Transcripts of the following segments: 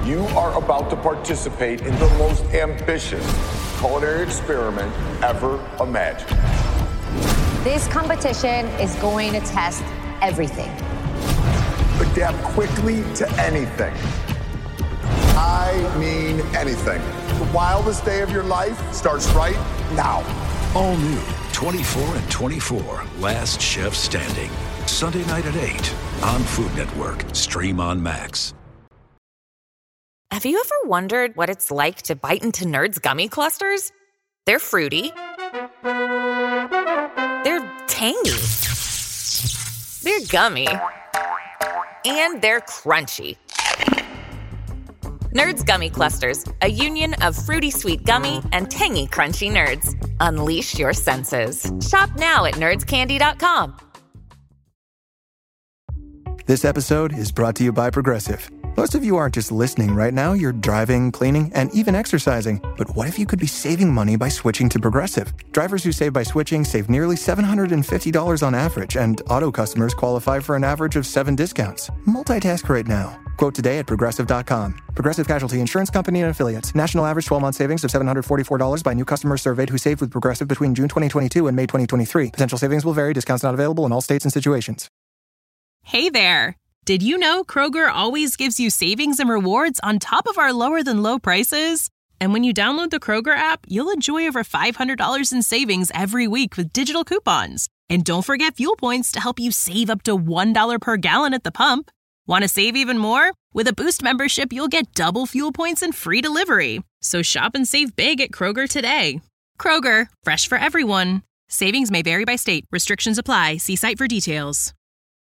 You are about to participate in the most ambitious culinary experiment ever imagined. This competition is going to test everything. Adapt quickly to anything. I mean anything. The wildest day of your life starts right now. All new 24 and 24, Last Chef Standing. Sunday night at 8 on Food Network. Stream on Max. Have you ever wondered what it's like to bite into Nerds gummy clusters? They're fruity. They're tangy. They're gummy. And they're crunchy. Nerds Gummy Clusters, a union of fruity sweet gummy and tangy crunchy nerds. Unleash your senses. Shop now at nerdscandy.com. This episode is brought to you by Progressive. Most of you aren't just listening right now, you're driving, cleaning, and even exercising. But what if you could be saving money by switching to Progressive? Drivers who save by switching save nearly $750 on average, and auto customers qualify for an average of 7 discounts. Multitask right now. Quote today at Progressive.com. Progressive Casualty Insurance Company and Affiliates. National average 12-month savings of $744 by new customers surveyed who saved with Progressive between June 2022 and May 2023. Potential savings will vary. Discounts not available in all states and situations. Hey there. Did you know Kroger always gives you savings and rewards on top of our lower-than-low prices? And when you download the Kroger app, you'll enjoy over $500 in savings every week with digital coupons. And don't forget fuel points to help you save up to $1 per gallon at the pump. Want to save even more? With a Boost membership, you'll get double fuel points and free delivery. So shop and save big at Kroger today. Kroger, fresh for everyone. Savings may vary by state. Restrictions apply. See site for details.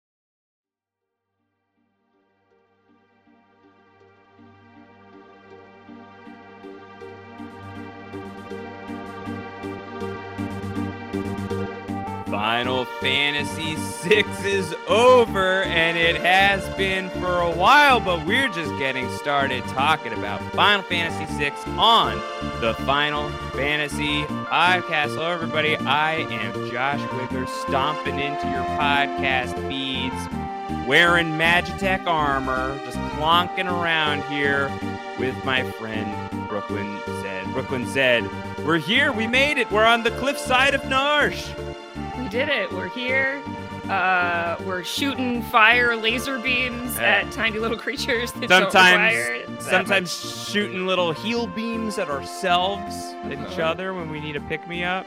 Final Fantasy VI is over, and it has been for a while, but we're just getting started talking about Final Fantasy VI on the Final Fantasy Podcast. Hello, everybody. I am Josh Wigler, stomping into your podcast feeds, wearing Magitech armor, just clonking around here with my friend Brooklyn Zed. Brooklyn Zed, we're here. We made it. We're on the cliffside of Narsh. We did it. We're here. We're shooting fire laser beams at tiny little creatures that sometimes shooting little heal beams at ourselves, at each other when we need a pick-me-up.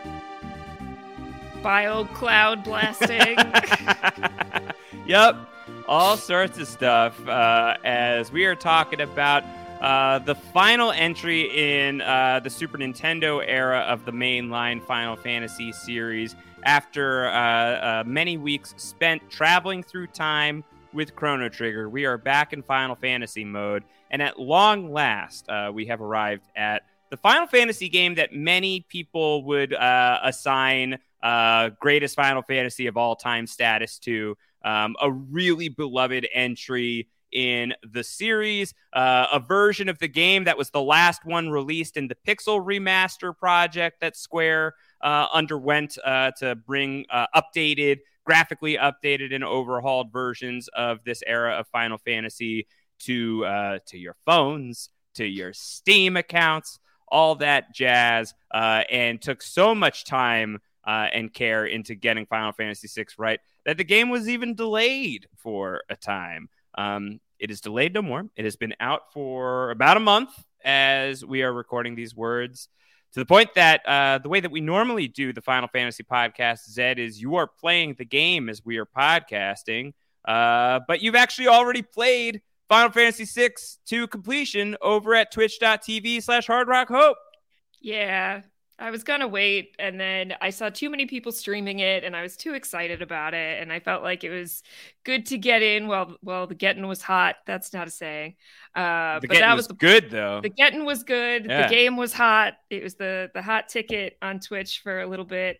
Bio cloud blasting. Yep. All sorts of stuff as we are talking about the final entry in the Super Nintendo era of the mainline Final Fantasy series. After many weeks spent traveling through time with Chrono Trigger, we are back in Final Fantasy mode. And at long last, we have arrived at the Final Fantasy game that many people would assign greatest Final Fantasy of all time status to. A really beloved entry in the series, a version of the game that was the last one released in the Pixel Remaster project that Square underwent to bring graphically updated and overhauled versions of this era of Final Fantasy to your phones, to your Steam accounts, all that jazz, and took so much time and care into getting Final Fantasy VI right that the game was even delayed for a time. It is delayed no more. It has been out for about a month as we are recording these words, to the point that the way that we normally do the Final Fantasy podcast, Zed, is you are playing the game as we are podcasting, but you've actually already played Final Fantasy VI to completion over at twitch.tv/hardrockhope. Yeah. I was going to wait, and then I saw too many people streaming it, and I was too excited about it, and I felt like it was good to get in while the getting was hot. That's not a saying. But that was good, though. The getting was good. Yeah. The game was hot. It was the hot ticket on Twitch for a little bit.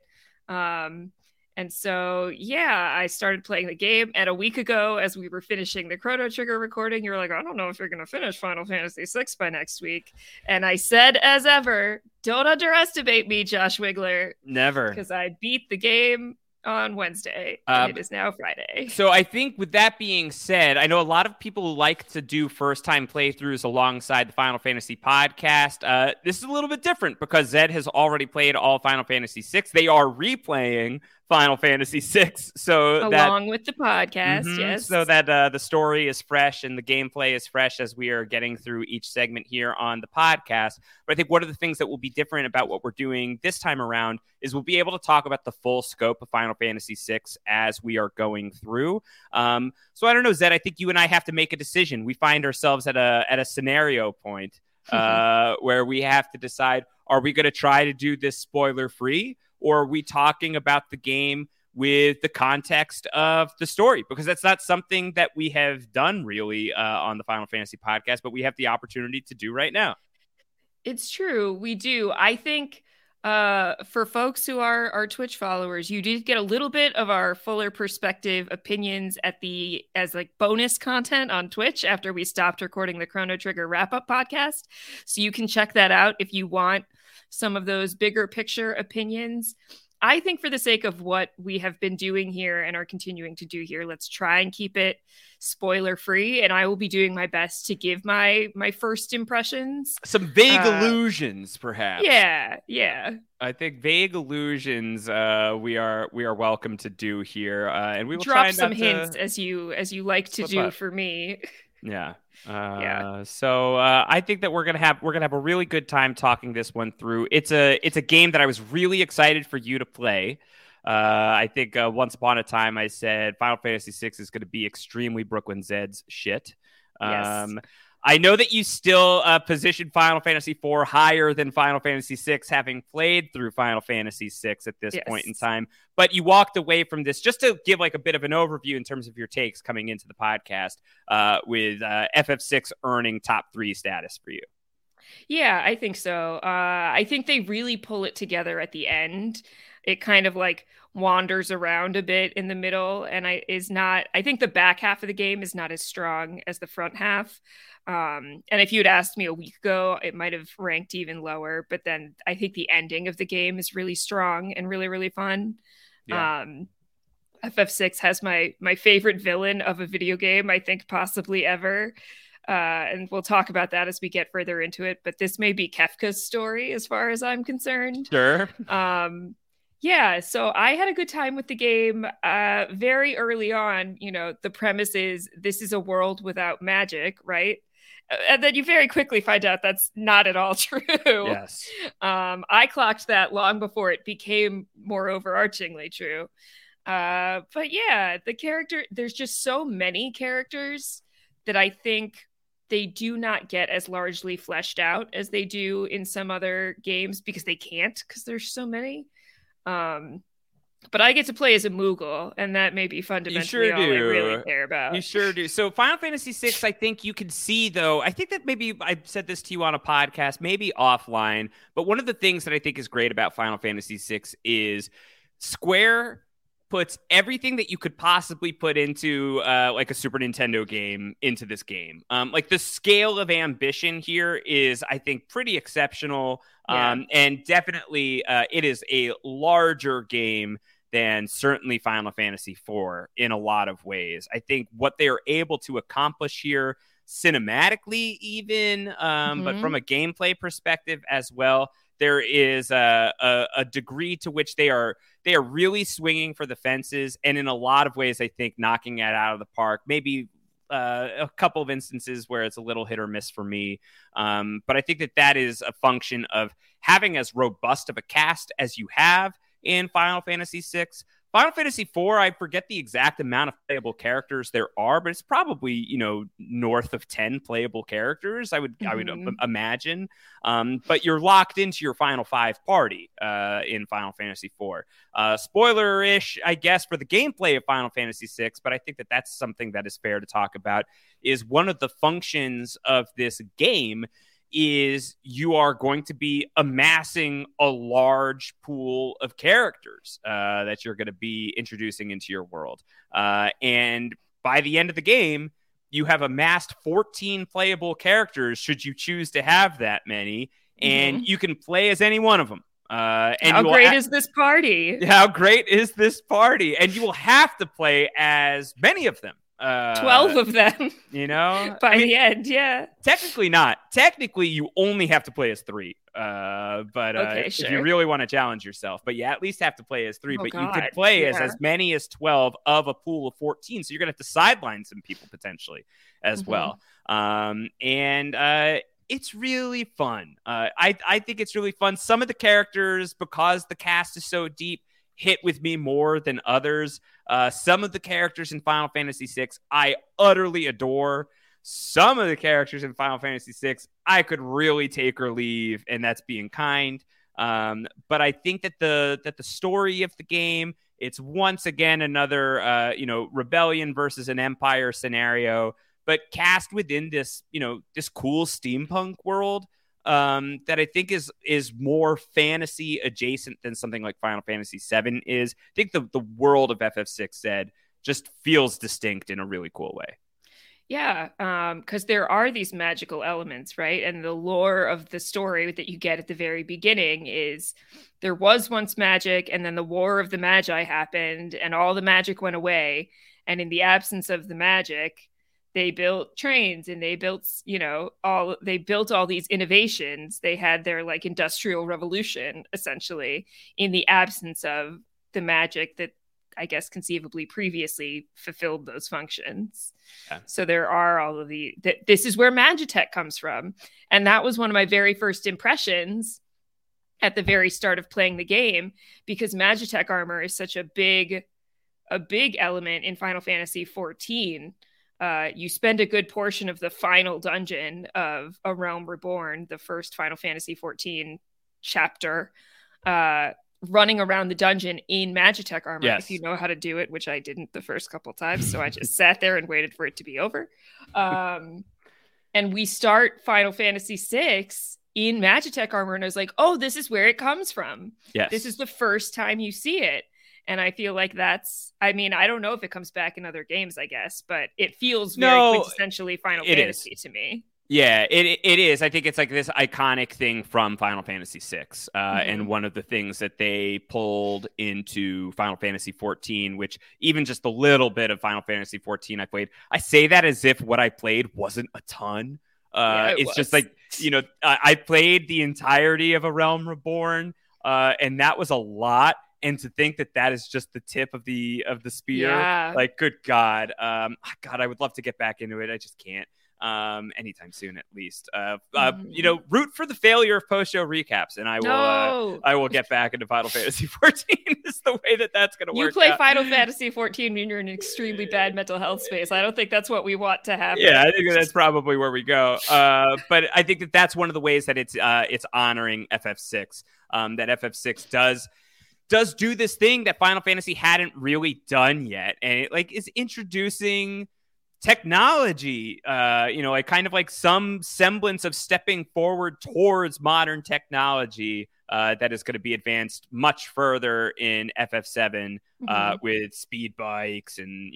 And so, yeah, I started playing the game. And a week ago, as we were finishing the Chrono Trigger recording, you were like, I don't know if you're going to finish Final Fantasy VI by next week. And I said, as ever, don't underestimate me, Josh Wigler. Never. Because I beat the game on Wednesday. And it is now Friday. So I think with that being said, I know a lot of people like to do first-time playthroughs alongside the Final Fantasy podcast. This is a little bit different because Zed has already played all Final Fantasy VI. They are replaying Final Fantasy VI, so along with the podcast, yes, so that the story is fresh and the gameplay is fresh as we are getting through each segment here on the podcast. But I think one of the things that will be different about what we're doing this time around is we'll be able to talk about the full scope of Final Fantasy VI as we are going through. So I don't know, Zed, I think you and I have to make a decision. We find ourselves at a scenario point where we have to decide, are we going to try to do this spoiler free? Or are we talking about the game with the context of the story? Because that's not something that we have done really on the Final Fantasy podcast, but we have the opportunity to do right now. It's true. We do. I think for folks who are our Twitch followers, you did get a little bit of our fuller perspective opinions as like bonus content on Twitch after we stopped recording the Chrono Trigger wrap-up podcast. So you can check that out if you want some of those bigger picture opinions. I think for the sake of what we have been doing here and are continuing to do here, let's try and keep it spoiler free. And I will be doing my best to give my first impressions. Some vague illusions, perhaps. Yeah. I think vague illusions we are welcome to do here. And we will drop try some hints as you like to do for me. Yeah. So I think that we're gonna have a really good time talking this one through. It's a game that I was really excited for you to play. I think once upon a time I said Final Fantasy VI is going to be extremely Brooklyn Zed's shit. Yes. I know that you still position Final Fantasy IV higher than Final Fantasy VI, having played through Final Fantasy VI at this point in time. But you walked away from this, just to give like a bit of an overview in terms of your takes coming into the podcast, with FF6 earning top 3 status for you. Yeah, I think so. I think they really pull it together at the end. It kind of like wanders around a bit in the middle, and I think the back half of the game is not as strong as the front half. And if you'd asked me a week ago, it might have ranked even lower, but then I think the ending of the game is really strong and really, really fun. Yeah. FF6 has my favorite villain of a video game, I think possibly ever. And we'll talk about that as we get further into it, but this may be Kefka's story as far as I'm concerned. Sure. Yeah, so I had a good time with the game very early on. You know, the premise is this is a world without magic, right? And then you very quickly find out that's not at all true. Yes. I clocked that long before it became more overarchingly true. But yeah, there's just so many characters that I think they do not get as largely fleshed out as they do in some other games because they can't, because there's so many. But I get to play as a Moogle, and that may be fundamentally all I really care about. You sure do. So Final Fantasy VI, I think you can see, though, I think that maybe I said this to you on a podcast, maybe offline, but one of the things that I think is great about Final Fantasy VI is Square puts everything that you could possibly put into like a Super Nintendo game into this game. Like the scale of ambition here is, I think, pretty exceptional. And definitely it is a larger game than certainly Final Fantasy IV in a lot of ways. I think what they are able to accomplish here cinematically even, but from a gameplay perspective as well, there is a degree to which they are really swinging for the fences, and in a lot of ways, I think knocking it out of the park. Maybe a couple of instances where it's a little hit or miss for me, but I think that is a function of having as robust of a cast as you have in Final Fantasy VI. Final Fantasy IV, I forget the exact amount of playable characters there are, but it's probably, north of 10 playable characters, I would imagine. But you're locked into your final 5 party in Final Fantasy IV. Spoiler-ish, I guess, for the gameplay of Final Fantasy VI, but I think that that's something that is fair to talk about, is one of the functions of this game is you are going to be amassing a large pool of characters that you're going to be introducing into your world. And by the end of the game, you have amassed 14 playable characters should you choose to have that many, and you can play as any one of them. And how great is this party? How great is this party? And you will have to play as many of them. 12 of them. You know? By the end, yeah. Technically not. Technically, you only have to play as 3. But okay, sure. If you really want to challenge yourself. But you at least have to play as 3. Oh, but God. you could play as many as 12 of a pool of 14. So you're going to have to sideline some people potentially as well. It's really fun. I think it's really fun. Some of the characters, because the cast is so deep, hit with me more than others. Some of the characters in Final Fantasy VI, I utterly adore. Some of the characters in Final Fantasy VI, I could really take or leave, and that's being kind. But I think that the story of the game, it's once again another rebellion versus an empire scenario, but cast within this this cool steampunk world that I think is more fantasy adjacent than something like Final Fantasy VII is. I think the world of FF6 just feels distinct in a really cool way. Yeah, because there are these magical elements, right? And the lore of the story that you get at the very beginning is there was once magic, and then the War of the Magi happened, and all the magic went away. And in the absence of the magic, they built trains, and they built, all these innovations. They had their like industrial revolution, essentially, in the absence of the magic that I guess conceivably previously fulfilled those functions. Yeah. So there are all of this is where Magitech comes from. And that was one of my very first impressions at the very start of playing the game, because Magitech armor is such a big element in Final Fantasy XIV. You spend a good portion of the final dungeon of A Realm Reborn, the first Final Fantasy XIV chapter, running around the dungeon in Magitech armor, if you know how to do it, which I didn't the first couple times, so I just sat there and waited for it to be over. And we start Final Fantasy VI in Magitech armor, and I was like, oh, this is where it comes from. Yes. This is the first time you see it. And I feel like I don't know if it comes back in other games, I guess, but it feels very quintessentially Final Fantasy to me. Yeah, it is. I think it's like this iconic thing from Final Fantasy VI. And one of the things that they pulled into Final Fantasy XIV, which even just a little bit of Final Fantasy XIV I played, I say that as if what I played wasn't a ton. It's just like, I played the entirety of A Realm Reborn, and that was a lot. And to think that is just the tip of the spear, like, good God. God, I would love to get back into it. I just can't. Anytime soon, at least. Root for the failure of post-show recaps, and I will get back into Final Fantasy XIV. Is the way that's going to work. You play Final Fantasy XIV when you're in an extremely bad mental health space. I don't think that's what we want to happen. Yeah, I think that's probably where we go. But I think that's one of the ways that it's honoring FF6. That FF6 does do this thing that Final Fantasy hadn't really done yet, and it is introducing technology, like kind of like some semblance of stepping forward towards modern technology that is going to be advanced much further in FF7 with speed bikes and,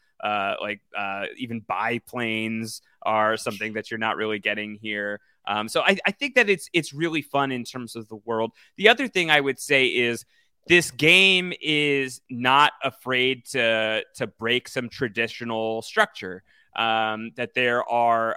even biplanes are something that you're not really getting here. So I think that it's really fun in terms of the world. The other thing I would say is this game is not afraid to break some traditional structure. That there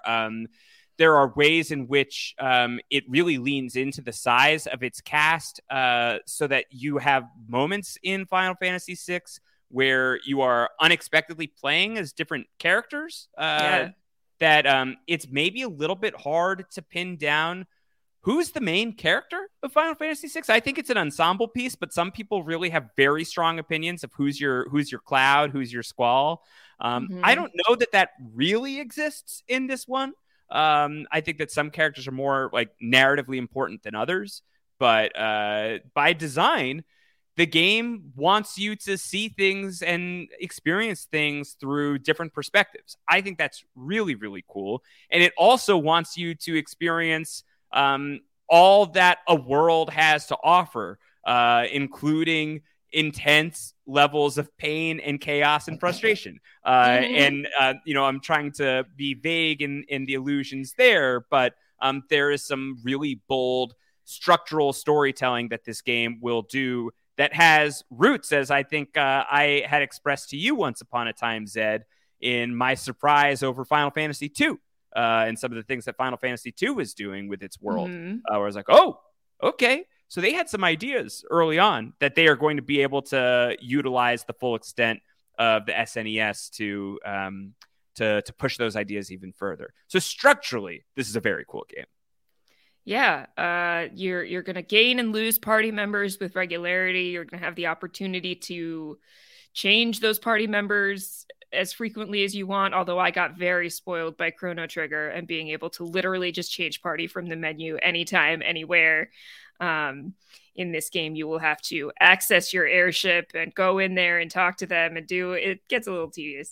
are ways in which it really leans into the size of its cast, so that you have moments in Final Fantasy VI where you are unexpectedly playing as different characters. That it's maybe a little bit hard to pin down who's the main character of Final Fantasy VI. I think it's an ensemble piece, but some people really have very strong opinions of who's your Cloud, who's your Squall. I don't know that really exists in this one. I think that some characters are more like narratively important than others, but by design, the game wants you to see things and experience things through different perspectives. I think that's really, really cool. And it also wants you to experience all that a world has to offer, including intense levels of pain and chaos and frustration. And I'm trying to be vague in the illusions there, but there is some really bold structural storytelling that this game will do that has roots, as I think I had expressed to you once upon a time, Zed, in my surprise over Final Fantasy II and some of the things that Final Fantasy II was doing with its world. Where I was like, oh, okay. So they had some ideas early on that they are going to be able to utilize the full extent of the SNES to push those ideas even further. So structurally, this is a very cool game. Yeah, you're going to gain and lose party members with regularity. You're going to have the opportunity to change those party members as frequently as you want, although I got very spoiled by Chrono Trigger and being able to literally just change party from the menu anytime, anywhere. In this game, you will have to access your airship and go in there and talk to them and it gets a little tedious.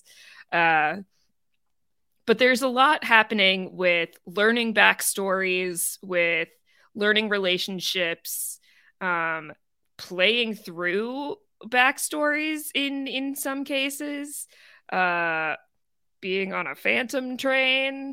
But there's a lot happening with learning backstories, with learning relationships, playing through backstories in some cases, being on a phantom train.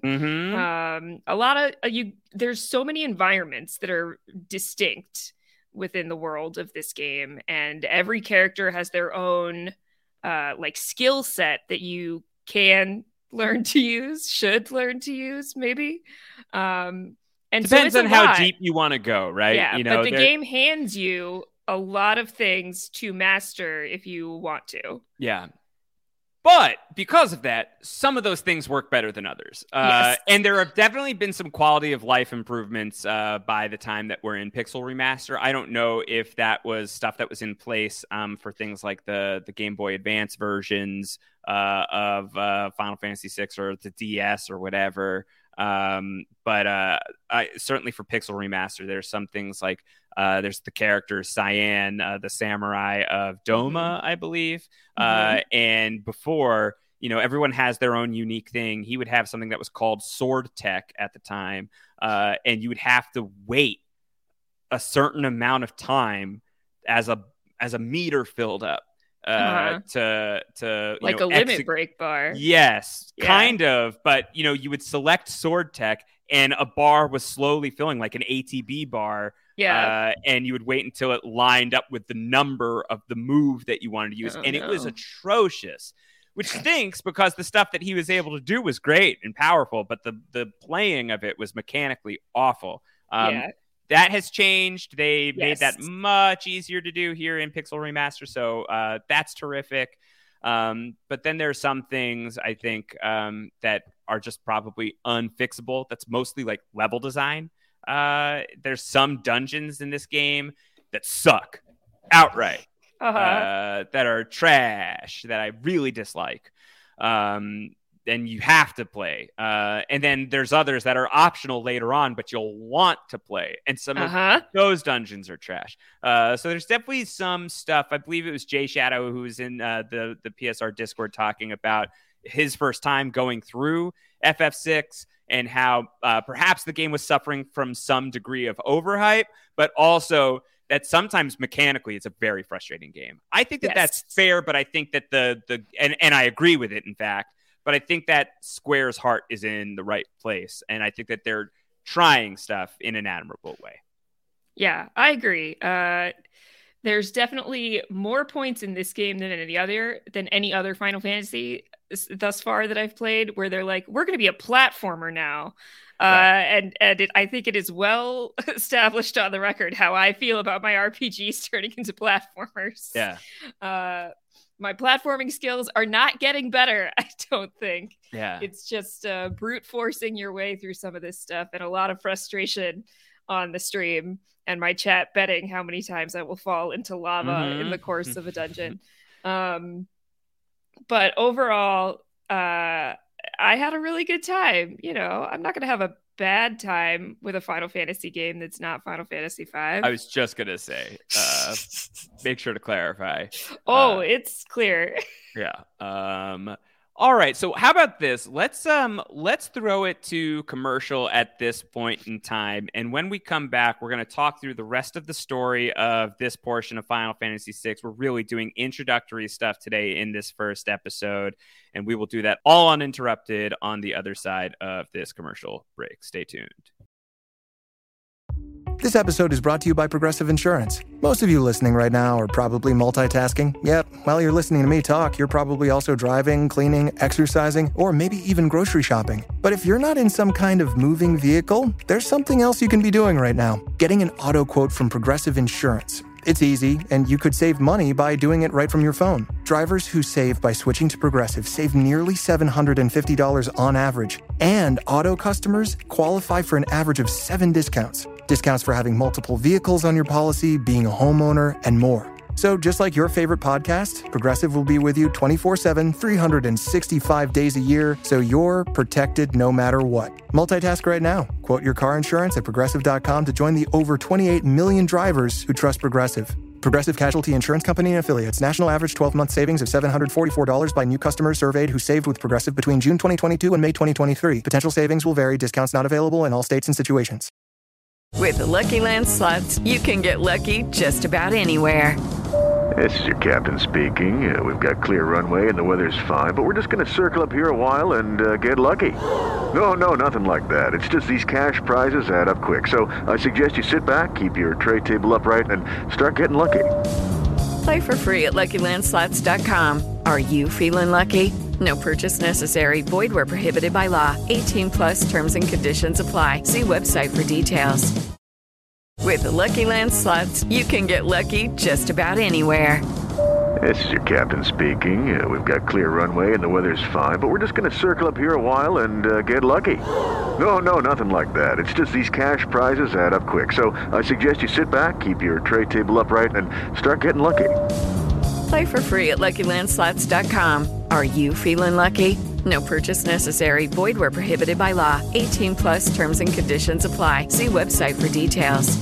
A lot of there's so many environments that are distinct within the world of this game, and every character has their own skill set that you can learn to use, should learn to use, maybe. And depends on how deep you want to go, right? Yeah, but the game hands you a lot of things to master if you want to. Yeah. But because of that, some of those things work better than others. Yes. And there have definitely been some quality of life improvements by the time that we're in Pixel Remaster. I don't know if that was stuff that was in place for things like the Game Boy Advance versions of Final Fantasy VI or the DS or whatever. But certainly for Pixel Remaster, there's some things like there's the character Cyan, the samurai of Doma, I believe. And before, everyone has their own unique thing. He would have something that was called sword tech at the time. And you would have to wait a certain amount of time as a meter filled up. To like a limit break bar. Yes, kind of. But you would select sword tech, and a bar was slowly filling, like an ATB bar. Yeah. And you would wait until it lined up with the number of the move that you wanted to use, it was atrocious. Which stinks because the stuff that he was able to do was great and powerful, but the playing of it was mechanically awful. That has changed. They made that much easier to do here in Pixel Remaster, so that's terrific. But then there are some things, I think, that are just probably unfixable. That's mostly like level design. There's some dungeons in this game that suck outright, that are trash, that I really dislike. And you have to play. And then there's others that are optional later on, but you'll want to play. And some of those dungeons are trash. So there's definitely some stuff. I believe it was Jay Shadow who was in the PSR Discord talking about his first time going through FF6 and how perhaps the game was suffering from some degree of overhype, but also that sometimes mechanically it's a very frustrating game. I think that that's fair, but I think that and I agree with it, in fact. But I think that Square's heart is in the right place. And I think that they're trying stuff in an admirable way. Yeah, I agree. There's definitely more points in this game than any other Final Fantasy thus far that I've played, where they're like, we're going to be a platformer now. Right. I think it is well established on the record how I feel about my RPGs turning into platformers. Yeah. My platforming skills are not getting better, I don't think. Yeah. It's just brute forcing your way through some of this stuff and a lot of frustration on the stream and my chat betting how many times I will fall into lava in the course of a dungeon. But overall, I had a really good time. I'm not going to have a bad time with a Final Fantasy game that's not Final Fantasy V. I was just going to say, make sure to clarify. It's clear. Yeah. All right. So how about this? Let's throw it to commercial at this point in time. And when we come back, we're going to talk through the rest of the story of this portion of Final Fantasy VI. We're really doing introductory stuff today in this first episode, and we will do that all uninterrupted on the other side of this commercial break. Stay tuned. This episode is brought to you by Progressive Insurance. Most of you listening right now are probably multitasking. Yep, while you're listening to me talk, you're probably also driving, cleaning, exercising, or maybe even grocery shopping. But if you're not in some kind of moving vehicle, there's something else you can be doing right now. Getting an auto quote from Progressive Insurance. It's easy, and you could save money by doing it right from your phone. Drivers who save by switching to Progressive save nearly $750 on average. And auto customers qualify for an average of 7 discounts. Discounts for having multiple vehicles on your policy, being a homeowner, and more. So just like your favorite podcast, Progressive will be with you 24/7, 365 days a year, so you're protected no matter what. Multitask right now. Quote your car insurance at Progressive.com to join the over 28 million drivers who trust Progressive. Progressive Casualty Insurance Company and Affiliates. National average 12-month savings of $744 by new customers surveyed who saved with Progressive between June 2022 and May 2023. Potential savings will vary. Discounts not available in all states and situations. With the Lucky Land Slots, you can get lucky just about anywhere. This is your captain speaking. We've got clear runway and the weather's fine, but we're just going to circle up here a while and get lucky. No, nothing like that. It's just these cash prizes add up quick. So I suggest you sit back, keep your tray table upright, and start getting lucky. Play for free at LuckyLandSlots.com. Are you feeling lucky? No purchase necessary. Void where prohibited by law. 18+ terms and conditions apply. See website for details. With the Lucky Land Slots, you can get lucky just about anywhere. This is your captain speaking. We've got clear runway and the weather's fine, but we're just going to circle up here a while and get lucky. No, nothing like that. It's just these cash prizes add up quick. So I suggest you sit back, keep your tray table upright, and start getting lucky. Play for free at LuckyLandSlots.com. Are you feeling lucky? No purchase necessary. Void where prohibited by law. 18+ terms and conditions apply. See website for details.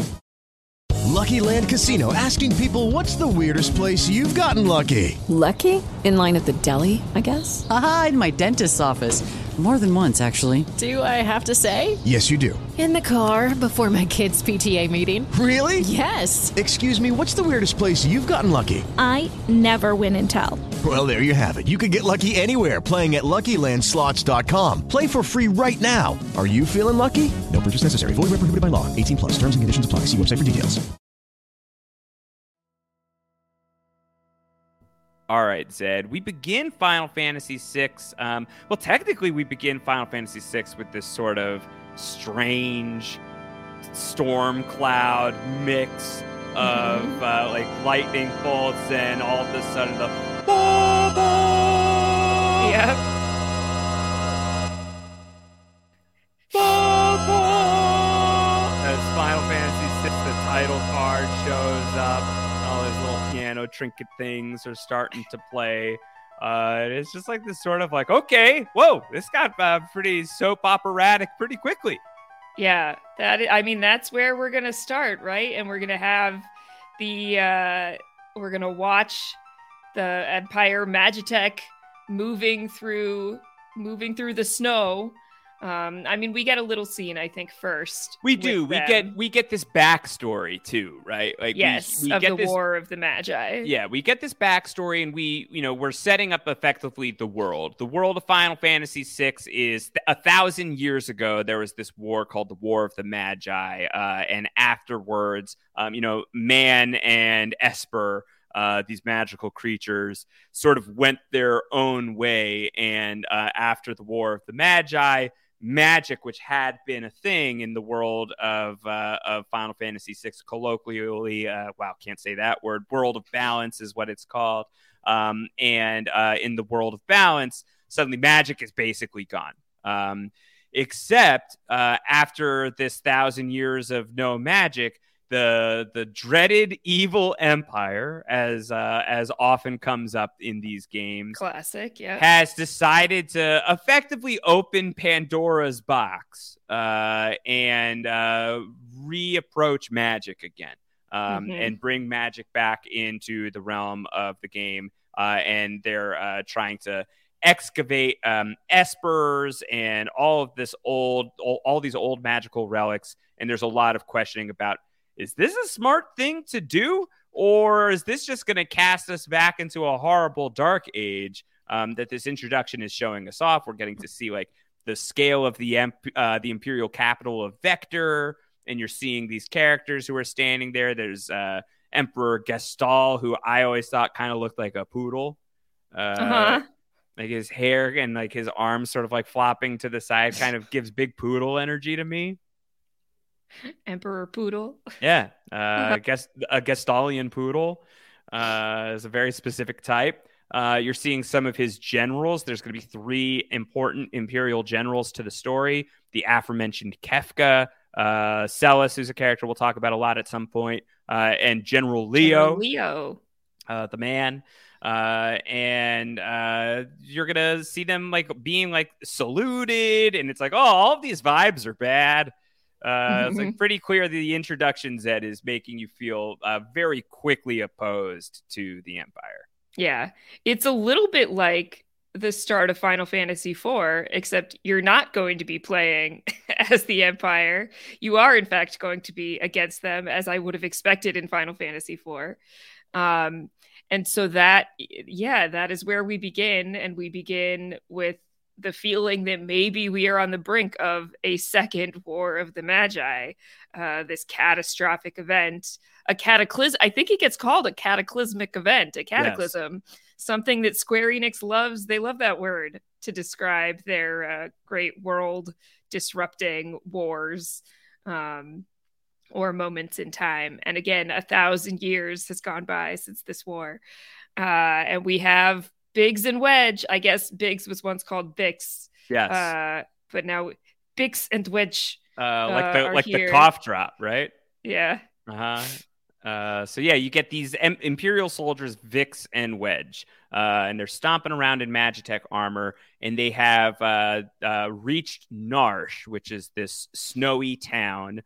Lucky Land Casino, asking people, what's the weirdest place you've gotten lucky? Lucky? In line at the deli, I guess? Aha, in my dentist's office. More than once, actually. Do I have to say? Yes, you do. In the car before my kids' PTA meeting. Really? Yes. Excuse me, what's the weirdest place you've gotten lucky? I never win and tell. Well, there you have it. You can get lucky anywhere, playing at LuckyLandSlots.com. Play for free right now. Are you feeling lucky? No purchase necessary. Void where prohibited by law. 18+. Terms and conditions apply. See website for details. All right, Zed. We begin Final Fantasy VI. Well, technically, we begin Final Fantasy VI with this sort of strange storm cloud mix of like lightning bolts, and all of a sudden the Yep. As Final Fantasy VI, the title card shows up. All these little piano trinket things are starting to play. It's just like this sort of like, okay, whoa, this got pretty soap operatic pretty quickly. Yeah, that's where we're gonna start, right? And we're gonna have we're gonna watch the Empire Magitech moving through the snow. We get a little scene, I think, first. We do. We get this backstory too, right? Like yes, we of get the War of the Magi. Yeah, we get this backstory, and we're setting up effectively the world. The world of Final Fantasy VI is 1,000 years ago. There was this war called the War of the Magi, and afterwards, Man and Esper, these magical creatures, sort of went their own way, and after the War of the Magi, magic, which had been a thing in the world of Final Fantasy VI, colloquially, can't say that word, World of Balance is what it's called. And in the World of Balance, suddenly magic is basically gone. Except after this 1,000 years of no magic, the dreaded evil empire, as often comes up in these games, classic, yeah, has decided to effectively open Pandora's box and reapproach magic again, and bring magic back into the realm of the game. And they're trying to excavate espers and all these old magical relics. And there's a lot of questioning about, is this a smart thing to do, or is this just going to cast us back into a horrible dark age that this introduction is showing us off? We're getting to see like the scale of the imperial capital of Vector and you're seeing these characters who are standing there. There's Emperor Gestal, who I always thought kind of looked like a poodle. Like his hair and like his arms sort of like flopping to the side kind of gives big poodle energy to me. Emperor Poodle. Yeah. A Gestalian poodle is a very specific type. You're seeing some of his generals. There's going to be 3 important Imperial generals to the story. The aforementioned Kefka, Celis, who's a character we'll talk about a lot at some point, and General Leo. The man. And you're gonna see them like being like saluted, and it's like, oh, all of these vibes are bad. It's like pretty clear that the introduction, Zed, is making you feel very quickly opposed to the Empire. Yeah, it's a little bit like the start of Final Fantasy IV, except you're not going to be playing as the Empire. You are, in fact, going to be against them, as I would have expected in Final Fantasy IV. And so that is where we begin. And we begin with the feeling that maybe we are on the brink of a second War of the Magi, this catastrophic event, a cataclysm. I think it gets called a cataclysmic event, a cataclysm, something that Square Enix loves. They love that word to describe their great world disrupting wars. Or moments in time. And again, 1,000 years has gone by since this war. And we have Biggs and Wedge. I guess Biggs was once called Bix. Yes. But now Bix and Wedge like here. The cough drop, right? Yeah. So yeah, you get these Imperial soldiers, Vix and Wedge, and they're stomping around in Magitech armor, and they have reached Narsh, which is this snowy town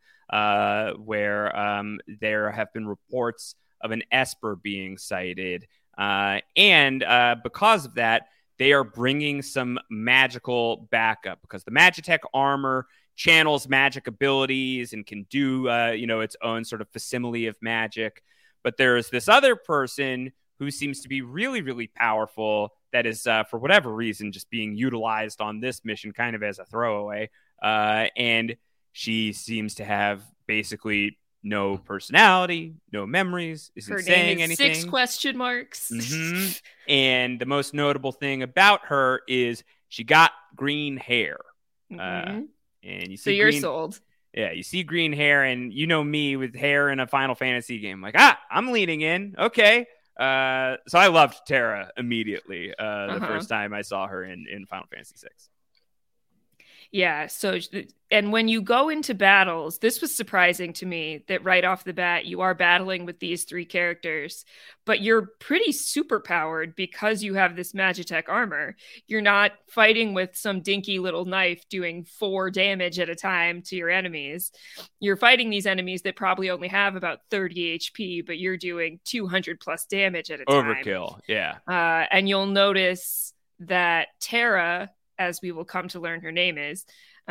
where there have been reports of an Esper being sighted, and because of that, they are bringing some magical backup, because the Magitech armor channels magic abilities and can do its own sort of facsimile of magic. But there's this other person who seems to be really, really powerful that is for whatever reason just being utilized on this mission kind of as a throwaway, and she seems to have basically no personality, no memories, isn't saying anything. 6 question marks. And the most notable thing about her is she got green hair. And you see, so you're sold. Yeah, you see green hair, and you know me with hair in a Final Fantasy game. Like, I'm leaning in. Okay. So I loved Terra immediately the first time I saw her in Final Fantasy VI. Yeah. So, and when you go into battles, this was surprising to me that right off the bat, you are battling with these 3 characters, but you're pretty super powered because you have this Magitech armor. You're not fighting with some dinky little knife doing 4 damage at a time to your enemies. You're fighting these enemies that probably only have about 30 HP, but you're doing 200 plus damage at a time. Overkill. Yeah. And you'll notice that Terra, as we will come to learn her name is,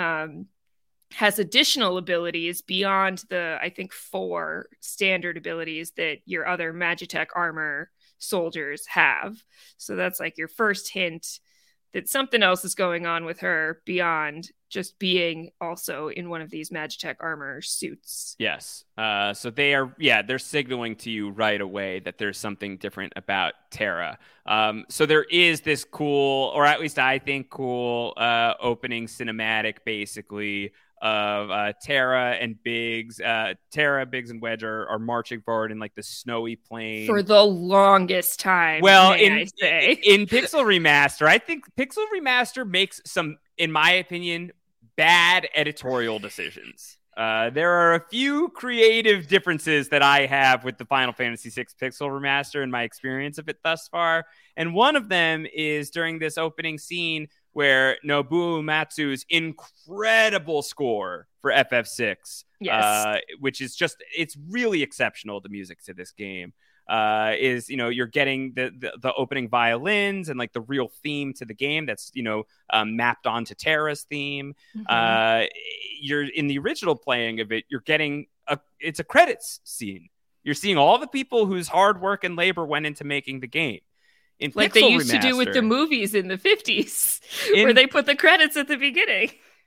has additional abilities beyond the, I think, 4 standard abilities that your other Magitech armor soldiers have. So that's like your first hint that something else is going on with her beyond just being also in one of these Magitech armor suits. Yes. So they're signaling to you right away that there's something different about Terra. So there is this cool, or at least I think cool, opening cinematic basically of Terra and Biggs. Terra, Biggs, and Wedge are marching forward in like the snowy plain for the longest time. Well, in Pixel Remaster, I think Pixel Remaster makes some, in my opinion, bad editorial decisions. There are a few creative differences that I have with the Final Fantasy VI Pixel Remaster in my experience of it thus far. And one of them is during this opening scene where Nobuo Uematsu's incredible score for FF6, which is just, it's really exceptional, the music to this game, is, you're getting the opening violins and like the real theme to the game that's, mapped onto Terra's theme. You're in the original playing of it, you're getting it's a credits scene. You're seeing all the people whose hard work and labor went into making the game. Like they used to do with the movies in the 50s, where they put the credits at the beginning.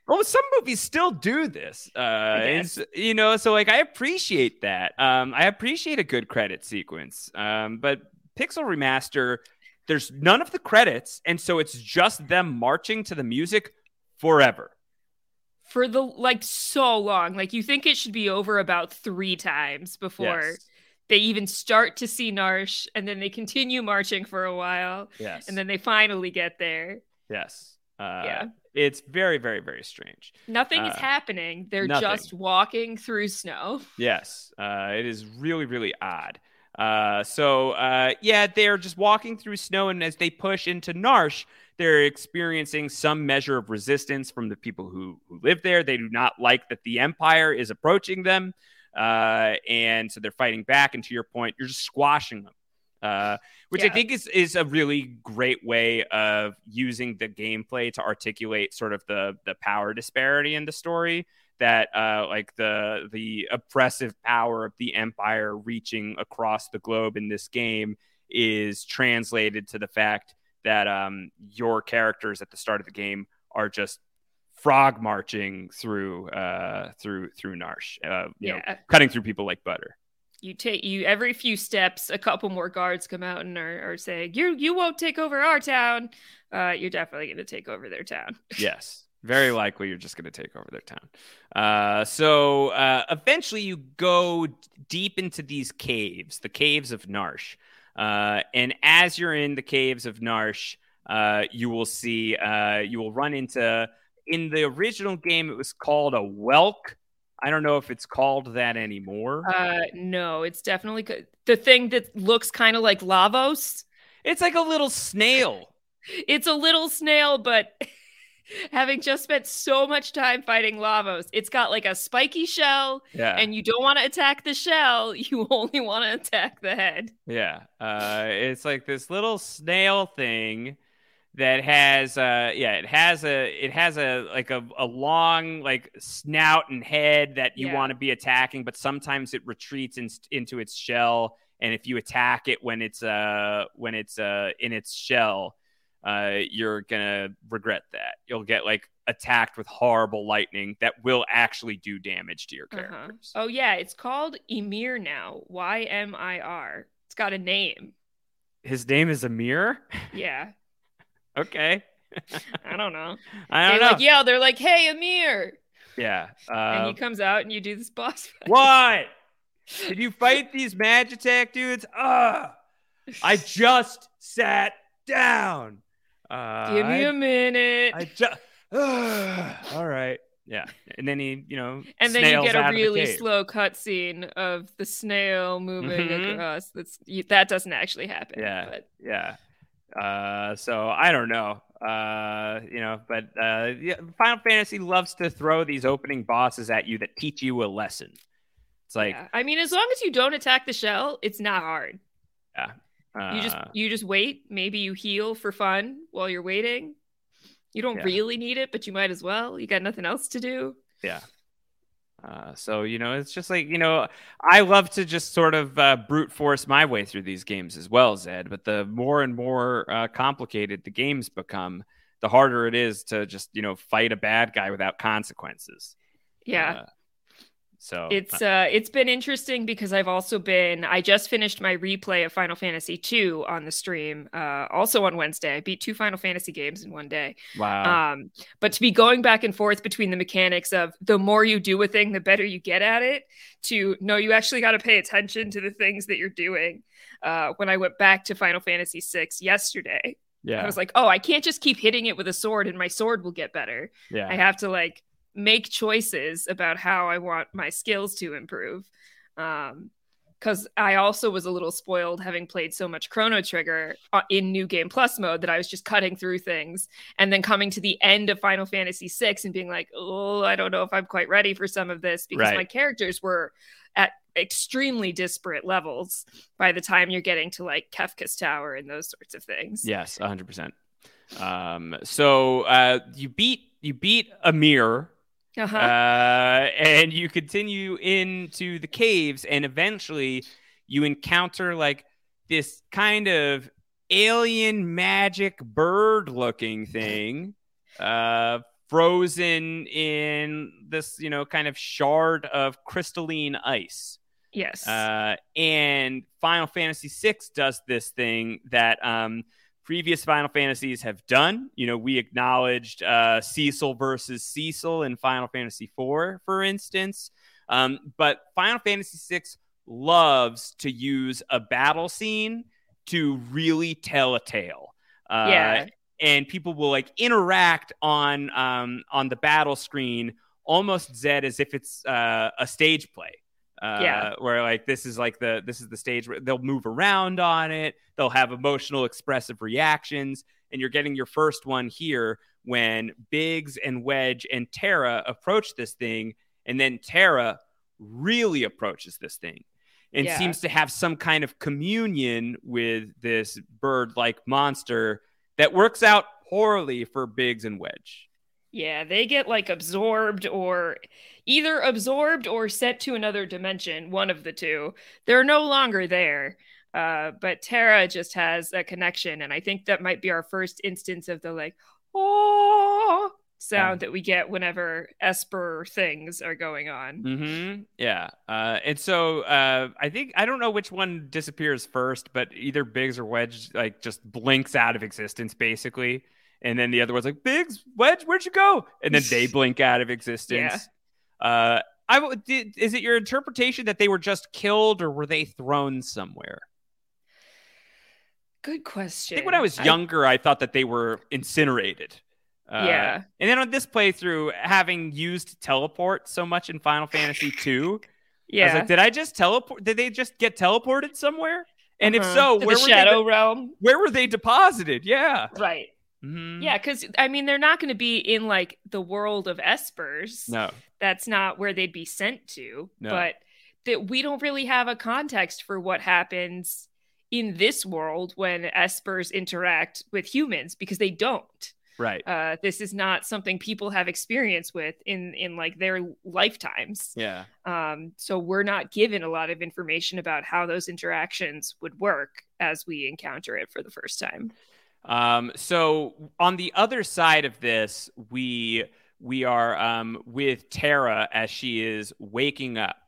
Well, some movies still do this, you know, so like I appreciate that. I appreciate a good credit sequence, but Pixel Remaster, there's none of the credits, and so it's just them marching to the music forever. For so long. Like, you think it should be over about 3 times before they even start to see Narshe, and then they continue marching for a while. Yes. And then they finally get there. Yes. It's very, very, very strange. Nothing is happening. They're just walking through snow. Yes. It is really, really odd. They're just walking through snow, and as they push into Narshe, they're experiencing some measure of resistance from the people who live there. They do not like that the Empire is approaching them, and so they're fighting back. And to your point, you're just squashing them. Which I think is a really great way of using the gameplay to articulate sort of the power disparity in the story, that like the oppressive power of the Empire reaching across the globe in this game is translated to the fact that your characters at the start of the game are just frog marching through Narshe, you know, cutting through people like butter. You every few steps, a couple more guards come out and are saying, you won't take over our town. You're definitely going to take over their town. Yes, very likely you're just going to take over their town. So eventually you go deep into these caves, the caves of Narshe. And as you're in the caves of Narshe, you will run into, in the original game, it was called a whelk. I don't know if it's called that anymore. No, it's definitely the thing that looks kind of like Lavos. It's like a little snail. It's a little snail, but having just spent so much time fighting Lavos, it's got like a spiky shell, and you don't want to attack the shell. You only want to attack the head. Yeah, it's like this little snail thing that has it has a long like snout and head that you want to be attacking, but sometimes it retreats into its shell, and if you attack it when it's in its shell, you're gonna regret that. You'll get like attacked with horrible lightning that will actually do damage to your characters. Oh yeah, it's called Ymir now. Ymir. It's got a name. His name is Ymir? Yeah. Okay. I don't know. They're like, hey, Ymir. Yeah. And he comes out and you do this boss fight. What? Did you fight these Magitech dudes? I just sat down. Give me a minute. All right. Yeah. And then he, and then you get a really slow cutscene of the snail moving across. That doesn't actually happen. Yeah. But. Yeah. So I don't know, but Final Fantasy loves to throw these opening bosses at you that teach you a lesson. It's like, I mean, as long as you don't attack the shell, it's not hard. Yeah. You just wait. Maybe you heal for fun while you're waiting. You don't really need it, but you might as well. You got nothing else to do. Yeah. So, it's just like, I love to just sort of brute force my way through these games as well, Zed. But the more and more complicated the games become, the harder it is to just, fight a bad guy without consequences. Yeah. So it's been interesting because I just finished my replay of Final Fantasy II on the stream, also on Wednesday. I beat 2 Final Fantasy games in one day. Wow. But to be going back and forth between the mechanics of the more you do a thing, the better you get at it, to no, you actually got to pay attention to the things that you're doing. When I went back to Final Fantasy VI yesterday, I was like, oh, I can't just keep hitting it with a sword and my sword will get better. Yeah. I have to make choices about how I want my skills to improve. Because I also was a little spoiled having played so much Chrono Trigger in New Game Plus mode that I was just cutting through things and then coming to the end of Final Fantasy VI and being like, oh, I don't know if I'm quite ready for some of this, because my characters were at extremely disparate levels by the time you're getting to Kefka's Tower and those sorts of things. Yes, 100%. So you beat Ymir. And you continue into the caves, and eventually you encounter this kind of alien magic bird looking thing frozen in this, kind of shard of crystalline ice. Yes. And Final Fantasy VI does this thing that previous Final Fantasies have done. We acknowledged Cecil versus Cecil in Final Fantasy IV, for instance. But Final Fantasy VI loves to use a battle scene to really tell a tale. And people will interact on the battle screen almost as if it's a stage play. Where this is the stage where they'll move around on it. They'll have emotional, expressive reactions. And you're getting your first one here when Biggs and Wedge and Terra approach this thing. And then Terra really approaches this thing and seems to have some kind of communion with this bird-like monster that works out poorly for Biggs and Wedge. Yeah, they get absorbed or sent to another dimension, one of the two. They're no longer there. But Terra just has a connection. And I think that might be our first instance of the oh sound that we get whenever Esper things are going on. Mm-hmm. Yeah. And so I don't know which one disappears first, but either Biggs or Wedge just blinks out of existence, basically. And then the other one's like, Biggs, Wedge, where'd you go? And then they blink out of existence. Yeah. Is it your interpretation that they were just killed, or were they thrown somewhere? Good question. I think when I was younger, I thought that they were incinerated. And then on this playthrough, having used teleport so much in Final Fantasy II, I was like, did I just teleport? Did they just get teleported somewhere? And if so, where were Shadow Realm? Where were they deposited? Yeah. Right. Mm-hmm. Yeah, because they're not going to be in the world of Espers. No, that's not where they'd be sent to. No. But that we don't really have a context for what happens in this world when Espers interact with humans, because they don't. Right. This is not something people have experience with in their lifetimes. Yeah. So we're not given a lot of information about how those interactions would work as we encounter it for the first time. So on the other side of this, we are with Terra as she is waking up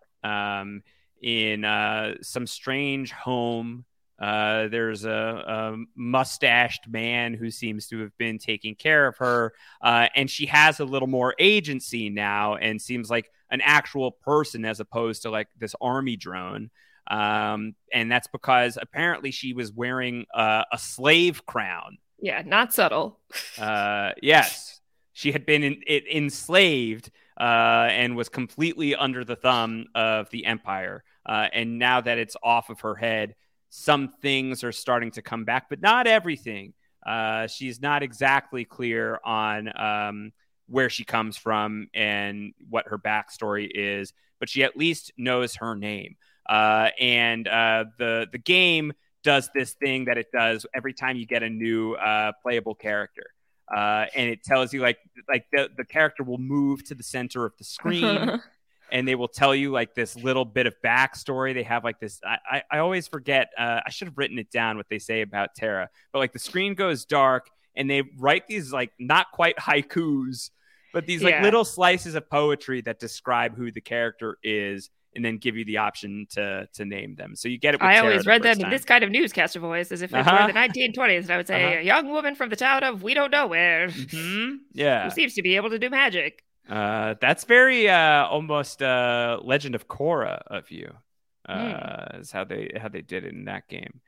in some strange home. There's a mustached man who seems to have been taking care of her, and she has a little more agency now and seems like an actual person as opposed to this army drone. And that's because apparently she was wearing a slave crown. Yeah, not subtle. Yes, she had been enslaved and was completely under the thumb of the Empire. And now that it's off of her head, some things are starting to come back, but not everything. She's not exactly clear on where she comes from and what her backstory is, but she at least knows her name. And the game does this thing that it does every time you get a new playable character. And it tells you the character will move to the center of the screen and they will tell you this little bit of backstory. They have this, I always forget, I should have written it down what they say about Terra, but the screen goes dark and they write these not quite haikus, but these little slices of poetry that describe who the character is, and then give you the option to name them. So you get it with Terra always read them in this kind of newscaster voice as if it were the 1920s. And I would say, a young woman from the town of we don't know where. Mm-hmm. Yeah. Who seems to be able to do magic. That's very almost Legend of Korra of you. Is how they did it in that game.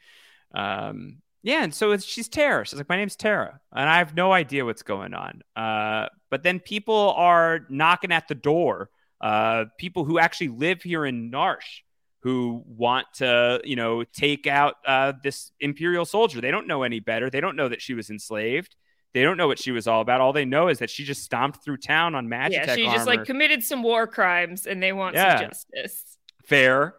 And so she's Terra. She's like, my name's Terra, and I have no idea what's going on. But then people are knocking at the door. People who actually live here in Narshe who want to, take out this Imperial soldier. They don't know any better. They don't know that she was enslaved. They don't know what she was all about. All they know is that she just stomped through town on Magitech armor. Yeah, she just committed some war crimes, and they want some justice. Fair.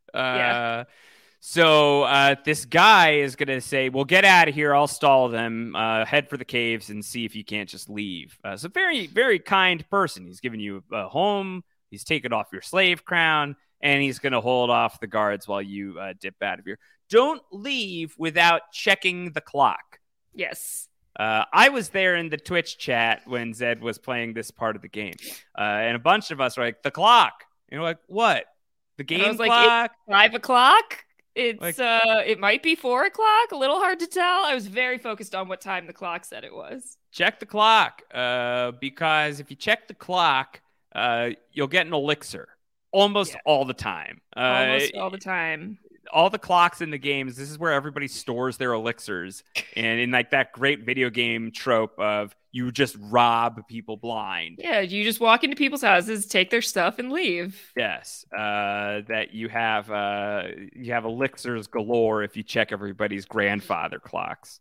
So this guy is going to say, well, get out of here. I'll stall them. Head for the caves and see if you can't just leave. So very, very kind person. He's giving you a home. He's taken off your slave crown, and he's going to hold off the guards while you dip out of here. Don't leave without checking the clock. Yes. I was there in the Twitch chat when Zed was playing this part of the game. And a bunch of us were like, the clock. You know, like, what? The game was clock? Like, it's 5 o'clock? It's like, it might be 4 o'clock. A little hard to tell. I was very focused on what time the clock said it was. Check the clock, because if you check the clock, you'll get an elixir almost all the time. Almost all the time. All the clocks in the games, this is where everybody stores their elixirs. And in like that great video game trope of you just rob people blind. Yeah, you just walk into people's houses, take their stuff, and leave. Yes, that you have elixirs galore if you check everybody's grandfather clocks.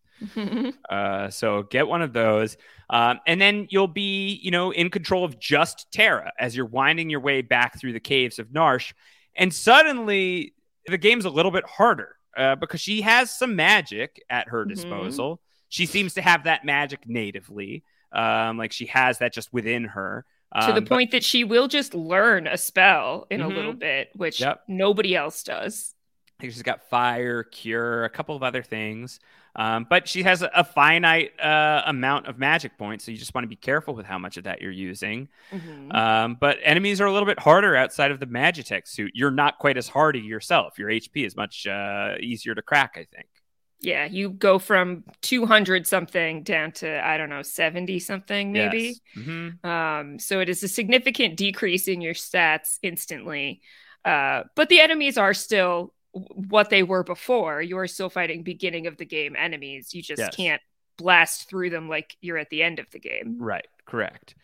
So get one of those, and then you'll be, in control of just Terra as you're winding your way back through the caves of Narshe, and suddenly the game's a little bit harder because she has some magic at her disposal. She seems to have that magic natively, like she has that just within her. To the point that she will just learn a spell in a little bit, which nobody else does. I think she's got fire, cure, a couple of other things. But she has a finite amount of magic points, so you just want to be careful with how much of that you're using. But enemies are a little bit harder outside of the Magitech suit. You're not quite as hardy yourself. Your HP is much easier to crack, I think. Yeah, you go from 200 something down to, I don't know, 70 something maybe. Yes. So it is a significant decrease in your stats instantly. But the enemies are still what they were before. You are still fighting beginning of the game enemies. You just can't blast through them like you're at the end of the game. Right. Correct.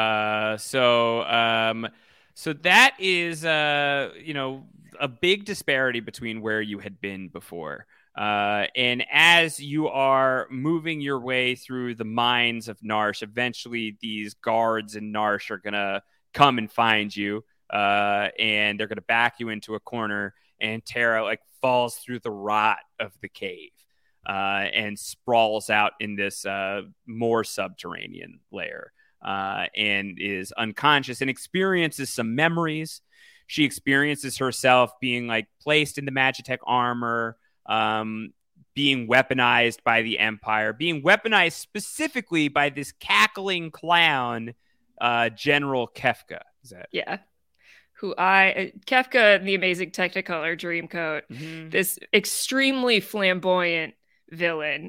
So that is, a big disparity between where you had been before. And as you are moving your way through the mines of Narshe, eventually these guards in Narshe are going to come and find you, and they're going to back you into a corner, and Terra falls through the rot of the cave and sprawls out in this more subterranean layer and is unconscious and experiences some memories. She experiences herself being placed in the Magitech armor, being weaponized by the Empire, being weaponized specifically by this cackling clown, General Kefka. Is that? Yeah. Kefka, the amazing Technicolor Dreamcoat, this extremely flamboyant villain,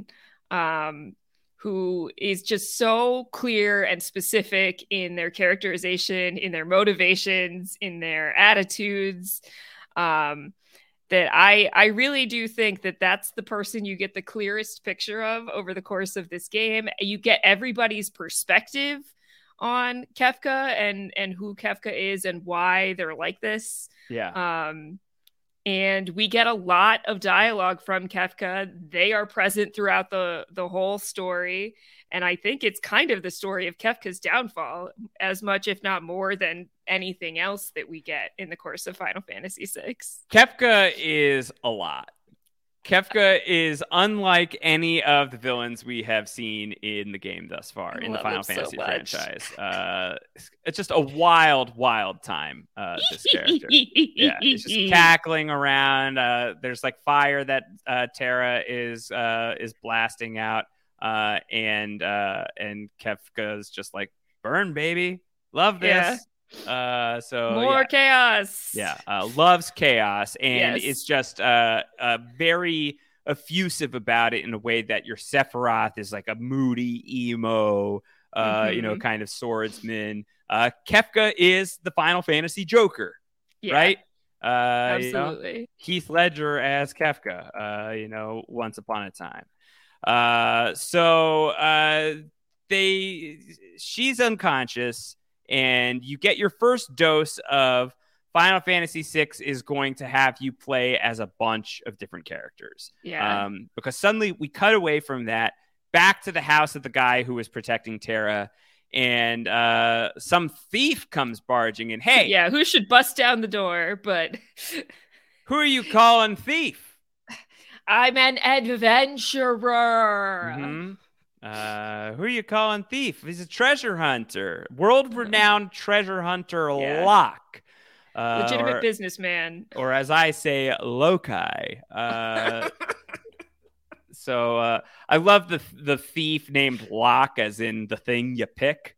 who is just so clear and specific in their characterization, in their motivations, in their attitudes, that I really do think that that's the person you get the clearest picture of over the course of this game. You get everybody's perspective on Kefka and who Kefka is and why they're like this. Yeah. And we get a lot of dialogue from Kefka. They are present throughout the whole story. And I think it's kind of the story of Kefka's downfall as much, if not more, than anything else that we get in the course of Final Fantasy VI. Kefka is a lot. Kefka is unlike any of the villains we have seen in the game thus far, in the Final Fantasy franchise. It's just a wild, wild time, this character. Yeah, he's just cackling around. There's fire that Terra is blasting out. And Kefka's just burn, baby. Love this. So more chaos. Loves chaos, and it's just very effusive about it in a way that your Sephiroth is a moody emo, kind of swordsman. Kefka is the Final Fantasy Joker, right? Absolutely. Heath Ledger as Kefka, once upon a time. She's unconscious, and you get your first dose of Final Fantasy VI is going to have you play as a bunch of different characters. Yeah. Because suddenly we cut away from that back to the house of the guy who was protecting Terra, and some thief comes barging in. Hey, yeah, who should bust down the door? But who are you calling thief? I'm an adventurer. Who are you calling thief? He's a treasure hunter, world-renowned treasure hunter, Locke. Legitimate businessman. Or as I say, Lokai. So I love the thief named Locke, as in the thing you pick.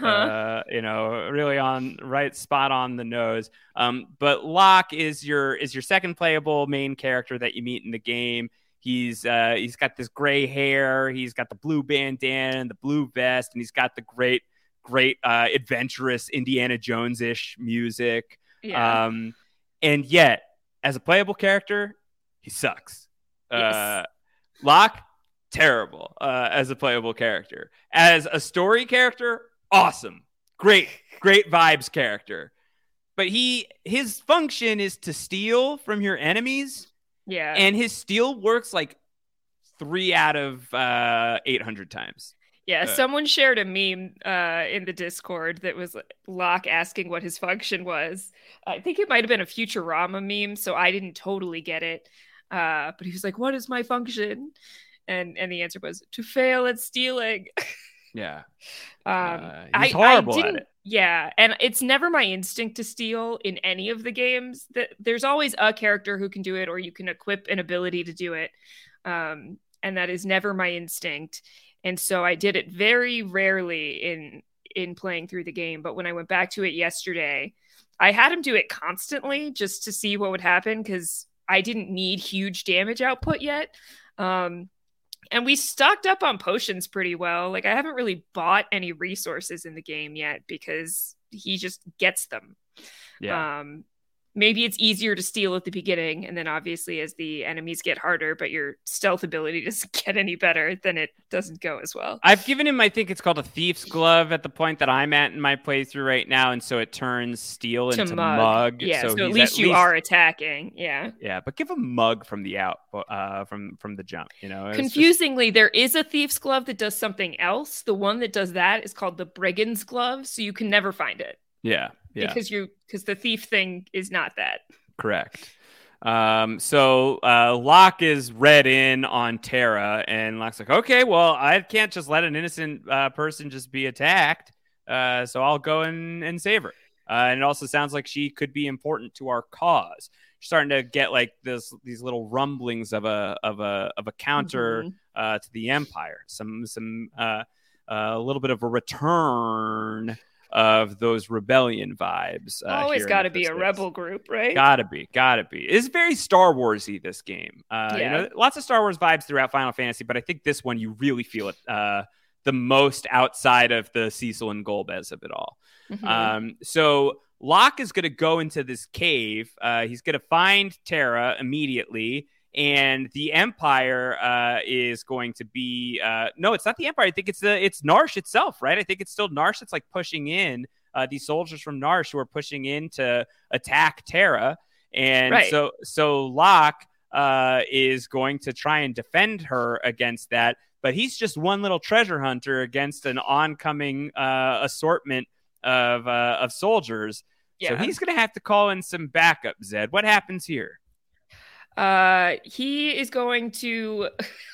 Really spot on the nose. But Locke is your second playable main character that you meet in the game. He's got this gray hair. He's got the blue bandana and the blue vest, and he's got the great adventurous Indiana Jones-ish music. Yeah. And yet, as a playable character, he sucks. Yes. Locke, terrible as a playable character. As a story character, awesome. Great vibes character. But his function is to steal from your enemies. Yeah. And his steal works like 3 out of 800 times. Yeah, someone shared a meme in the Discord that was Locke asking what his function was. I think it might have been a Futurama meme, so I didn't totally get it. But he was like, "What is my function?" And the answer was to fail at stealing. Yeah. He's horrible at it. Yeah, and it's never my instinct to steal in any of the games. There's always a character who can do it, or you can equip an ability to do it. And that is never my instinct. And so I did it very rarely in playing through the game. But when I went back to it yesterday, I had him do it constantly just to see what would happen, because I didn't need huge damage output yet. And we stocked up on potions pretty well. Like, I haven't really bought any resources in the game yet because he just gets them. Yeah. Maybe it's easier to steal at the beginning, and then obviously as the enemies get harder, but your stealth ability doesn't get any better, then it doesn't go as well. I've given him, I think it's called a thief's glove at the point that I'm at in my playthrough right now, and so it turns steal into mug. Yeah, so at least you are attacking. Yeah. Yeah, but give him mug from the from the jump. Confusingly, there is a thief's glove that does something else. The one that does that is called the brigand's glove, so you can never find it. Yeah. Because the thief thing is not that. Correct. So Locke is read in on Tara, and Locke's like, okay, well, I can't just let an innocent person just be attacked. So I'll go and save her. And it also sounds like she could be important to our cause. You're starting to get like these little rumblings of a counter to the Empire. Some a little bit of a return of those rebellion vibes. Always got to be a rebel group, right? Gotta be. It's very Star Wars-y, this game. Lots of Star Wars vibes throughout Final Fantasy, but I think this one you really feel it the most outside of the Cecil and Golbez of it all. So Locke is going to go into this cave. He's going to find Tara immediately. And the Empire is going to be no, it's not the Empire. I think it's Narshe itself, right? I think it's still Narshe that's like pushing in these soldiers from Narshe who are pushing in to attack Tara. And so Locke is going to try and defend her against that. But he's just one little treasure hunter against an oncoming assortment of soldiers. Yeah. So he's going to have to call in some backup, Zed. What happens here? He is going to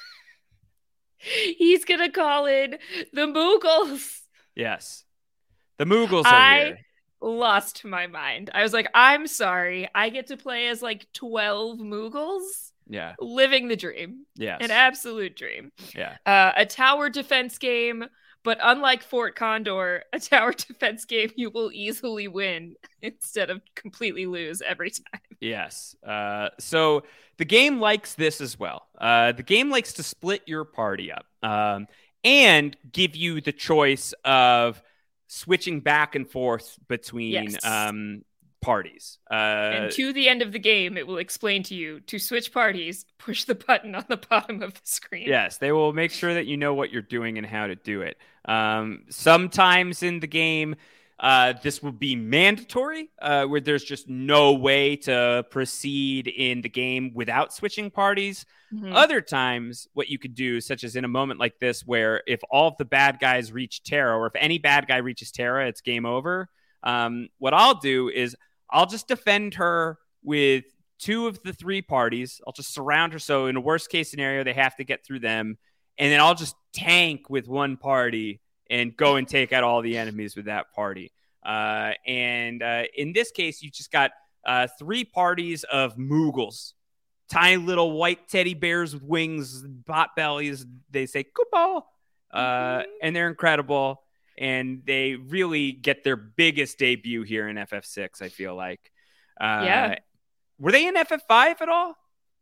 he's gonna call in the Moogles. Yes, the Moogles are here. I lost my mind. I was like, I'm sorry, I get to play as like 12 Moogles. Yeah, living the dream. Yes, an absolute dream. Yeah, a tower defense game. But unlike Fort Condor, a tower defense game you will easily win instead of completely lose every time. Yes. So the game likes this as well. The game likes to split your party up and give you the choice of switching back and forth between parties. And to the end of the game, it will explain to you to switch parties, push the button on the bottom of the screen. Yes, they will make sure that you know what you're doing and how to do it. Sometimes in the game, this will be mandatory, where there's just no way to proceed in the game without switching parties. Other times, what you could do, such as in a moment like this, where if all of the bad guys reach Tara, or if any bad guy reaches Tara, it's game over. What I'll do is I'll just defend her with 2 of the 3 parties. I'll just surround her. So in a worst case scenario, they have to get through them. And then I'll just tank with 1 party and go and take out all the enemies with that party. And in this case, you just got 3 parties of Moogles tiny little white teddy bears with wings, pot bellies. They say "Koopa," and they're incredible. And they really get their biggest debut here in FF6, I feel like. Were they in FF5 at all?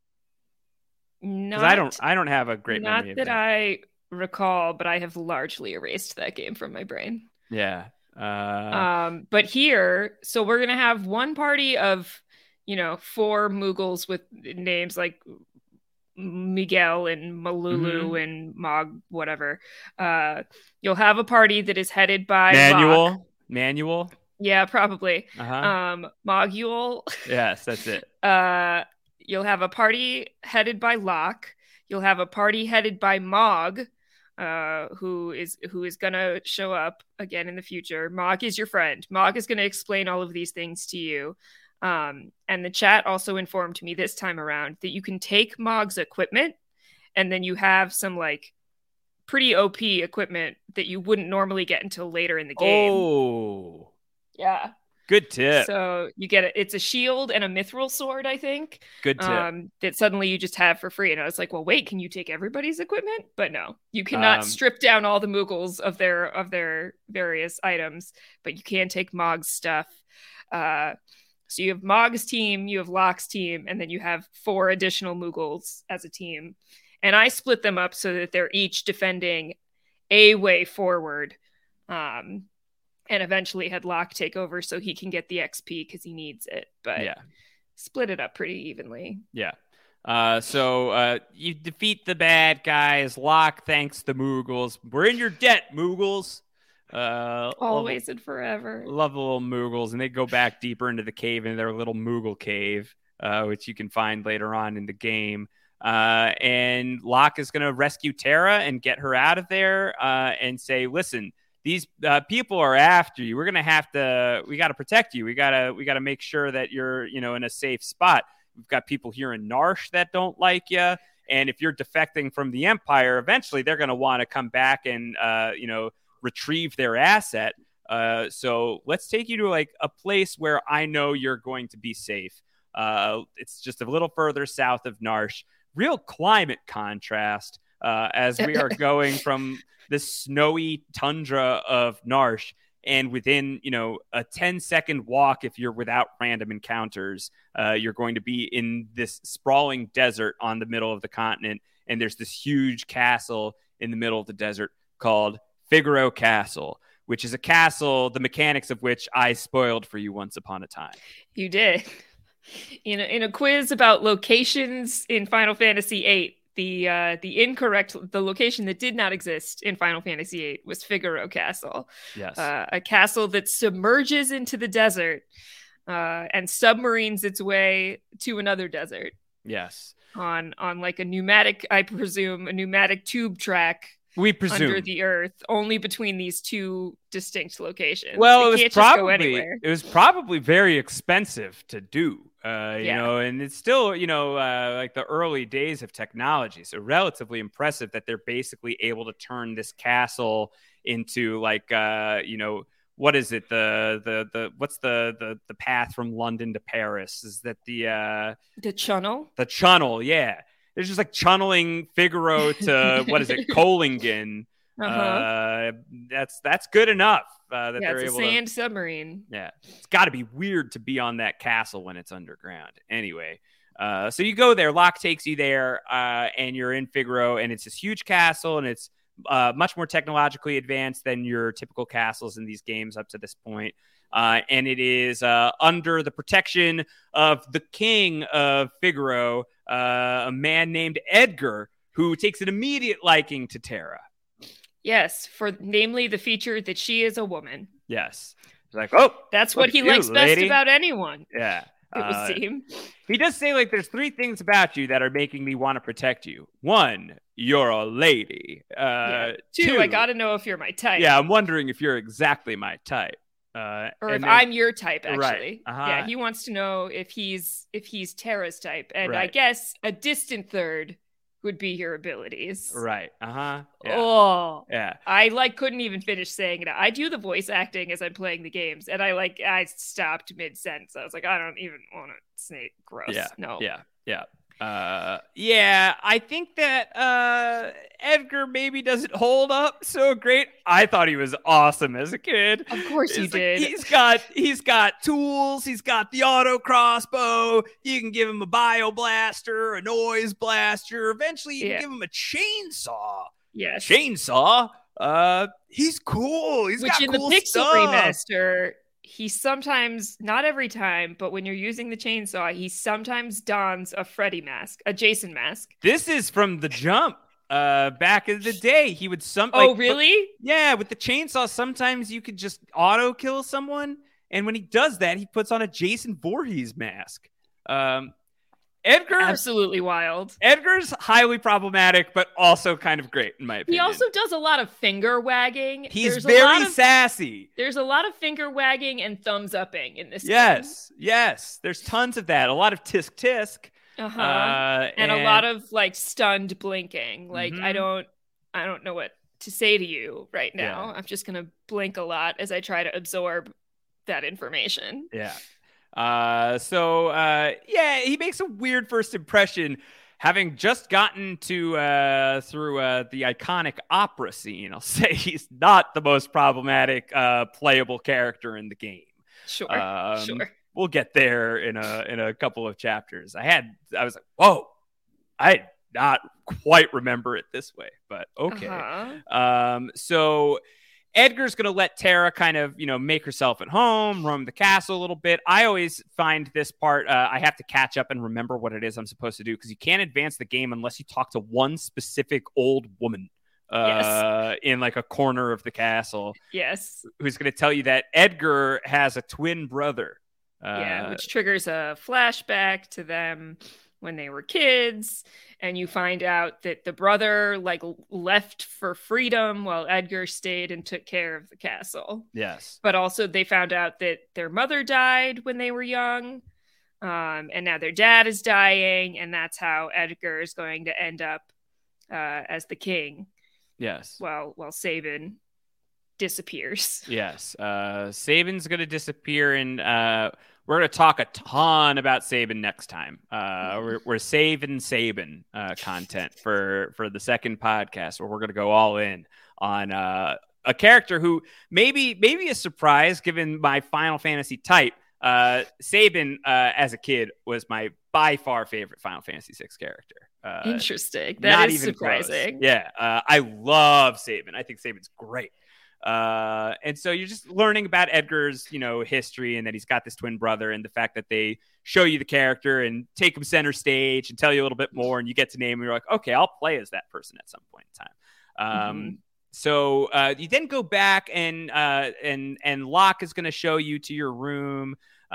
Not. I don't have a great memory of that. Not that I recall, but I have largely erased that game from my brain. Yeah. But here, so we're gonna have one party of, 4 Moogles with names like Miguel and Malulu and Mog, whatever. You'll have a party that is headed by Manuel. Yeah, probably. Mogul. Yes, that's it. You'll have a party headed by Locke. You'll have a party headed by Mog, who is gonna show up again in the future. Mog is your friend. Mog is gonna explain all of these things to you. And the chat also informed me this time around that you can take Mog's equipment, and then you have some like pretty OP equipment that you wouldn't normally get until later in the game. Oh, yeah. Good tip. So you get it. It's a shield and a mithril sword, I think. Good tip. That suddenly you just have for free. And I was like, well, wait, can you take everybody's equipment? But no, you cannot strip down all the Moogles of their various items, but you can take Mog's stuff. So you have Mog's team, you have Locke's team, and then you have 4 additional Moogles as a team. And I split them up so that they're each defending a way forward. And eventually had Locke take over so he can get the XP because he needs it. But split it up pretty evenly. Yeah. So you defeat the bad guys. Locke thanks the Moogles. We're in your debt, Moogles. Always and forever. Love the little Moogles. And they go back deeper into the cave, in their little Moogle cave, which you can find later on in the game. And Locke is going to rescue Terra and get her out of there and say, listen, these people are after you. We got to protect you. We got to make sure that you're, in a safe spot. We've got people here in Narshe that don't like you. And if you're defecting from the Empire, eventually they're going to want to come back and, retrieve their asset. So let's take you to like a place where I know you're going to be safe. It's just a little further south of Narshe. Real climate contrast as we are going from the snowy tundra of Narshe, and within, a 10-second walk, if you're without random encounters, you're going to be in this sprawling desert on the middle of the continent. And there's this huge castle in the middle of the desert called Figaro Castle, which is a castle, the mechanics of which I spoiled for you once upon a time. You did. In a quiz about locations in Final Fantasy VIII, the location that did not exist in Final Fantasy VIII was Figaro Castle. Yes. A castle that submerges into the desert and submarines its way to another desert. Yes. On like a pneumatic tube track. We presume under the earth, only between these 2 distinct locations. Well, it was probably very expensive to do, and it's still, like the early days of technology. So relatively impressive that they're basically able to turn this castle into like, what is it? What's the path from London to Paris? Is that the Channel? The Channel, yeah. There's just like channeling Figaro to Kolingen. That's good enough. That they're able to. It's a sand submarine. Yeah, it's got to be weird to be on that castle when it's underground. Anyway, so you go there. Locke takes you there, and you're in Figaro, and it's this huge castle, and it's much more technologically advanced than your typical castles in these games up to this point. And it is under the protection of the king of Figaro, a man named Edgar, who takes an immediate liking to Terra. Yes, for namely the feature that she is a woman. Yes. It's like, oh, that's what he likes best about anyone. Yeah. It would seem. He does say, like, there's 3 things about you that are making me want to protect you. 1, you're a lady. 2, I got to know if you're my type. Yeah, I'm wondering if you're exactly my type. Or if I'm your type, actually. Right. Yeah, he wants to know if he's Terra's type. And right. I guess a distant third would be your abilities. Right. Yeah. Oh. Yeah. I couldn't even finish saying it. I do the voice acting as I'm playing the games, and I stopped mid-sentence. I was like, I don't even want to say gross. Yeah. No. Yeah. Yeah, I think that Edgar maybe doesn't hold up so great. I thought he was awesome as a kid. Of course you did. He's got tools. He's got the auto crossbow. You can give him a bio blaster, a noise blaster. Eventually, you can give him a chainsaw. Yes, chainsaw. He's cool. He's got cool the Pixel stuff. Remaster. He sometimes, not every time, but when you're using the chainsaw, he sometimes dons a Freddy mask, a Jason mask. This is from the jump. Back in the day, he would really? Yeah, with the chainsaw, sometimes you could just auto kill someone, and when he does that, he puts on a Jason Voorhees mask. Edgar, absolutely wild. Edgar's highly problematic, but also kind of great in my opinion. He also does a lot of finger wagging. He's very sassy. There's a lot of finger wagging and thumbs upping in this game. Yes. There's tons of that. A lot of tisk tisk. And a lot of like stunned blinking. Like I don't know what to say to you right now. I'm just gonna blink a lot as I try to absorb that information. Yeah. He makes a weird first impression, having just gotten to through the iconic opera scene. I'll say he's not the most problematic playable character in the game. Sure. We'll get there in a couple of chapters. I was like, whoa, I did not quite remember it this way, but okay. So Edgar's going to let Tara kind of, make herself at home, roam the castle a little bit. I always find this part, I have to catch up and remember what it is I'm supposed to do, because you can't advance the game unless you talk to one specific old woman in like a corner of the castle. Yes. Who's going to tell you that Edgar has a twin brother. Which triggers a flashback to them when they were kids, and you find out that the brother left for freedom while Edgar stayed and took care of the castle. Yes. But also they found out that their mother died when they were young, and now their dad is dying, and that's how Edgar is going to end up as the king. Yes. While Sabin disappears. Yes. Sabin's going to disappear, and we're going to talk a ton about Sabin next time. We're saving Sabin content for the second podcast, where we're going to go all in on a character who maybe a surprise given my Final Fantasy type. Sabin, as a kid, was my by far favorite Final Fantasy VI character. Interesting. That is surprising. Close. Yeah. I love Sabin. I think Sabin's great. And so you're just learning about Edgar's, history, and that he's got this twin brother, and the fact that they show you the character and take him center stage and tell you a little bit more, and you get to name him. You're like, okay, I'll play as that person at some point in time. So you then go back and Locke is going to show you to your room. Or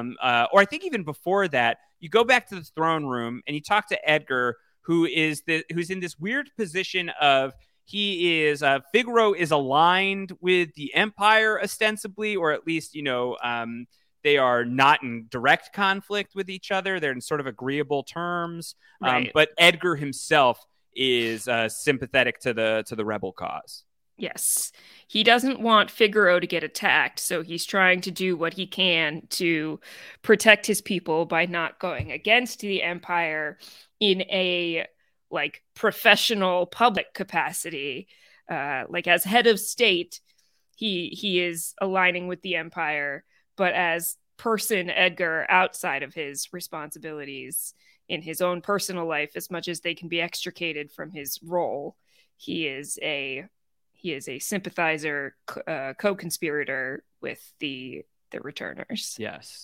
I think even before that, you go back to the throne room and you talk to Edgar, who's in this weird position of, he is Figaro is aligned with the Empire ostensibly, or at least, they are not in direct conflict with each other. They're in sort of agreeable terms. Right. But Edgar himself is sympathetic to the rebel cause. Yes. He doesn't want Figaro to get attacked, so he's trying to do what he can to protect his people by not going against the Empire in a professional public capacity. As head of state, he is aligning with the Empire, but as person Edgar, outside of his responsibilities in his own personal life, as much as they can be extricated from his role, he is a sympathizer, co-conspirator with the returners. Yes.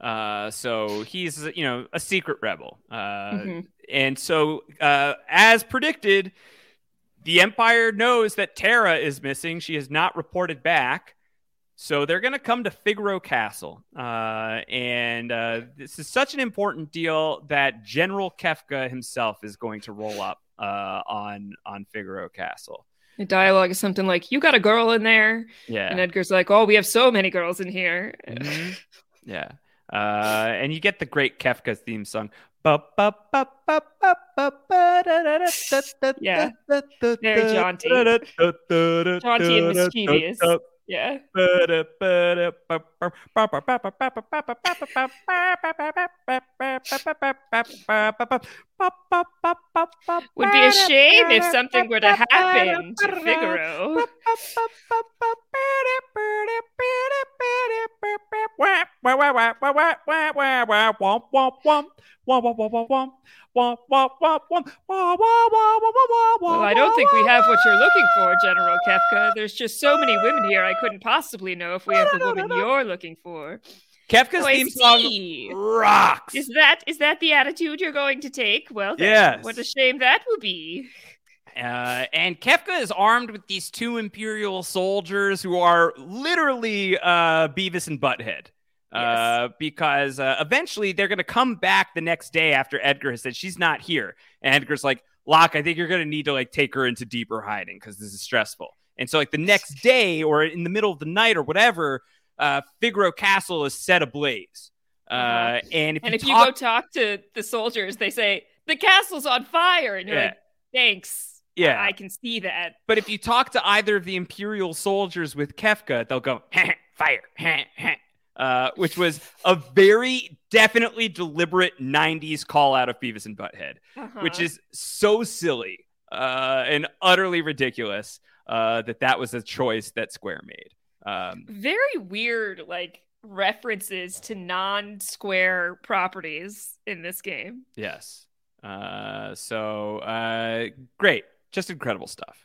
So he's, a secret rebel. And so, as predicted, the Empire knows that Tara is missing. She has not reported back. So they're going to come to Figaro Castle. And this is such an important deal that General Kefka himself is going to roll up on Figaro Castle. The dialogue is something like, "You got a girl in there?" Yeah. And Edgar's like, "Oh, we have so many girls in here." Mm-hmm. Yeah. And you get the great Kefka theme song. Yeah. Very jaunty. Jaunty and mischievous. Yeah. Would be a shame if something were to happen to Figaro. Well, I don't think we have what you're looking for, General Kefka. There's just so many women here, I couldn't possibly know if we have the woman you're looking for. Kefka's theme song rocks. Is that the attitude you're going to take? Well, then, yes. What a shame that will be. And Kefka is armed with these two Imperial soldiers who are literally Beavis and Butthead. Yes. Because eventually they're going to come back the next day after Edgar has said she's not here. And Edgar's like, Locke, I think you're going to need to like take her into deeper hiding because this is stressful. And so like the next day or in the middle of the night or whatever, Figaro Castle is set ablaze. And if you go talk to the soldiers, they say, the castle's on fire. And you're like, thanks. Yeah. I can see that. But if you talk to either of the Imperial soldiers with Kefka, they'll go, fire, which was a very definitely deliberate 90s call out of Beavis and Butthead, which is so silly and utterly ridiculous that was a choice that Square made. Very weird, like, references to non-Square properties in this game. Yes. So great. Just incredible stuff.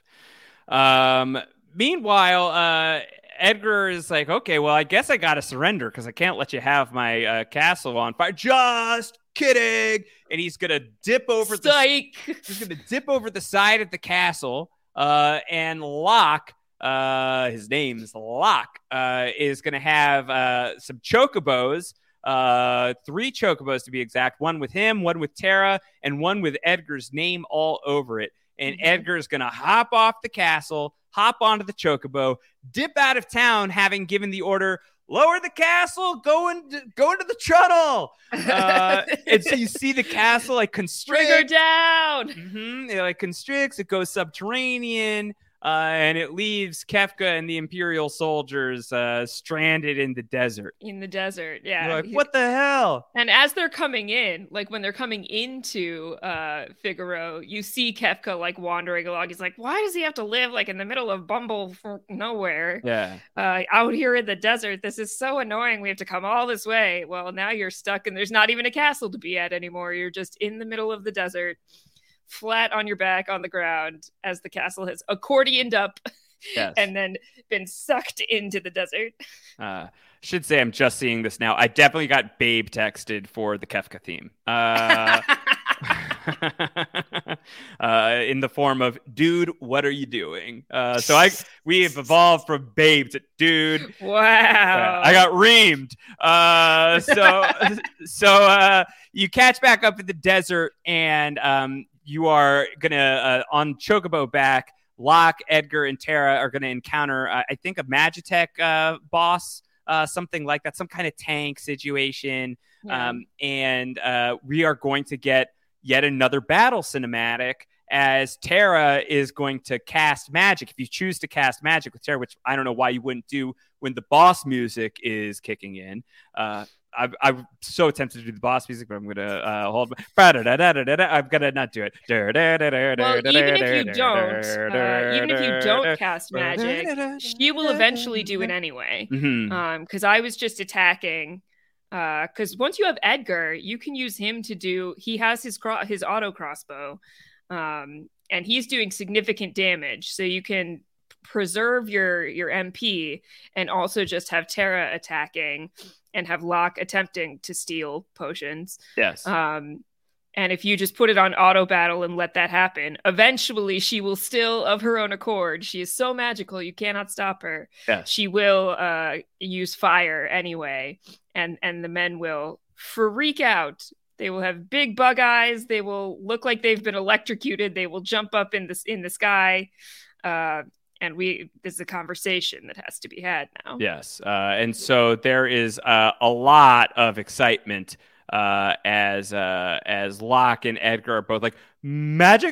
Meanwhile, Edgar is like, okay, well, I guess I got to surrender because I can't let you have my castle on fire. Just kidding. And he's going to dip over he's going to dip over the side of the castle. And Locke, his name's Locke, is going to have some chocobos, 3 chocobos to be exact, one with him, one with Tara, and one with Edgar's name all over it. And Edgar's going to hop off the castle, hop onto the chocobo, dip out of town, having given the order, lower the castle, go into the tunnel. And so you see the castle like constrict. Bring her down. It like constricts, it goes subterranean. And it leaves Kefka and the Imperial soldiers stranded in the desert. In the desert, yeah. You're like, what the hell? And as they're coming in, like when they're coming into Figaro, you see Kefka like wandering along. He's like, why does he have to live like in the middle of Bumble for nowhere? Yeah. Out here in the desert. This is so annoying. We have to come all this way. Well, now you're stuck and there's not even a castle to be at anymore. You're just in the middle of the desert, flat on your back on the ground as the castle has accordioned up and then been sucked into the desert. Should say I'm just seeing this now. I definitely got Babe texted for the Kefka theme. In the form of, dude, what are you doing? So we have evolved from Babe to dude. Wow. I got reamed. So you catch back up in the desert and you are gonna on Chocobo back. Locke, Edgar, and Tara are gonna encounter, I think, a Magitech boss, something like that, some kind of tank situation. Yeah. And we are going to get yet another battle cinematic as Tara is going to cast magic. If you choose to cast magic with Tara, which I don't know why you wouldn't do when the boss music is kicking in. I'm so tempted to do the boss music, but I'm going to hold. I'm going to not do it. Well, even if you don't cast magic, she will eventually do it anyway. Because I was just attacking. Because once you have Edgar, you can use him to do. He has his auto crossbow, and he's doing significant damage. So you can preserve your MP and also just have Tara attacking and have Locke attempting to steal potions. Yes. And if you just put it on auto battle and let that happen, eventually she will still, of her own accord, she is so magical, you cannot stop her. Yes. She will use fire anyway, and the men will freak out. They will have big bug eyes. They will look like they've been electrocuted. They will jump up in the sky. And this is a conversation that has to be had now. Yes. And so there is a lot of excitement as Locke and Edgar are both like, magic?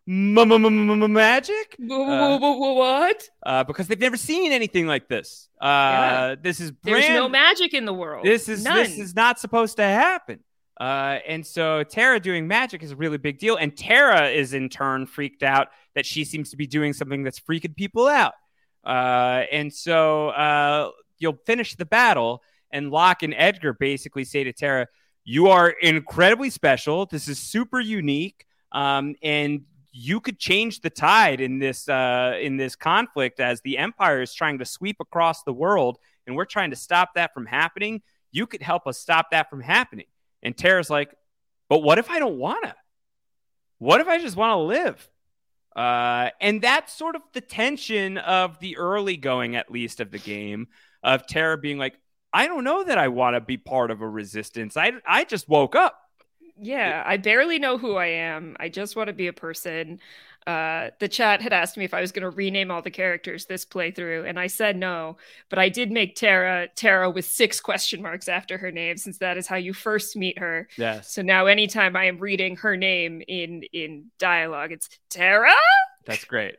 magic? What? Because they've never seen anything like this. This is There's no magic in the world. This is not supposed to happen. And so Tara doing magic is a really big deal. And Tara is in turn freaked out that she seems to be doing something that's freaking people out. And so you'll finish the battle, and Locke and Edgar basically say to Tara, you are incredibly special. This is super unique. And you could change the tide in this conflict as the Empire is trying to sweep across the world, and we're trying to stop that from happening. You could help us stop that from happening. And Tara's like, but what if I don't want to? What if I just want to live? And that's sort of the tension of the early going, at least, of the game, of Tara being like, I don't know that I want to be part of a resistance. I just woke up. Yeah, I barely know who I am. I just want to be a person. The chat had asked me if I was going to rename all the characters this playthrough, and I said no. But I did make Tara with 6 question marks after her name, since that is how you first meet her. Yes. So now anytime I am reading her name in dialogue, it's Tara? That's great.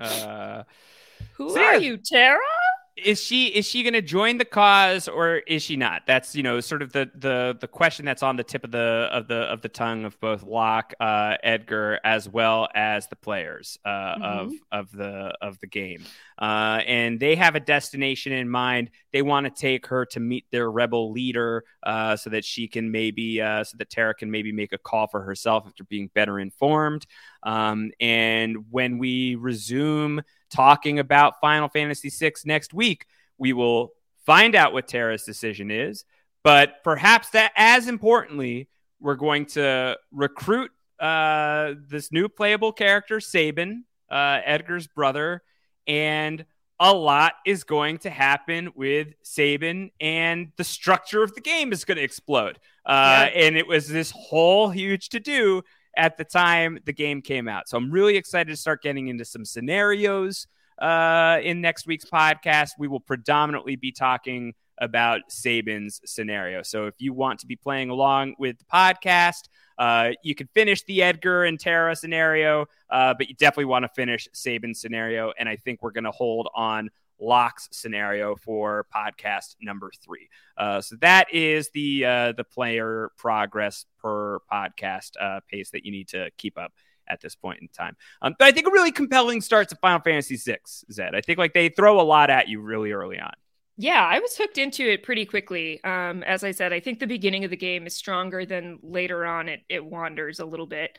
Who are you, Tara? Is she going to join the cause, or is she not? That's, sort of the question that's on the tip of the tongue of both Locke, Edgar, as well as the players of the game. And they have a destination in mind. They want to take her to meet their rebel leader, so that she can so that Tara can maybe make a call for herself after being better informed. And when we resume talking about Final Fantasy VI next week, we will find out what Tara's decision is. But perhaps that, as importantly, we're going to recruit this new playable character, Sabin, Edgar's brother, and a lot is going to happen with Sabin, and the structure of the game is going to explode. And it was this whole huge to-do at the time the game came out. So I'm really excited to start getting into some scenarios in next week's podcast. We will predominantly be talking about Sabin's scenario. So if you want to be playing along with the podcast, you can finish the Edgar and Tara scenario, but you definitely want to finish Sabin's scenario. And I think we're going to hold on Locke's scenario for podcast number 3. So that is the player progress per podcast pace that you need to keep up at this point in time. But I think a really compelling start to Final Fantasy VI, Zed. I think they throw a lot at you really early on. Yeah, I was hooked into it pretty quickly. As I said, I think the beginning of the game is stronger than later on. It wanders a little bit.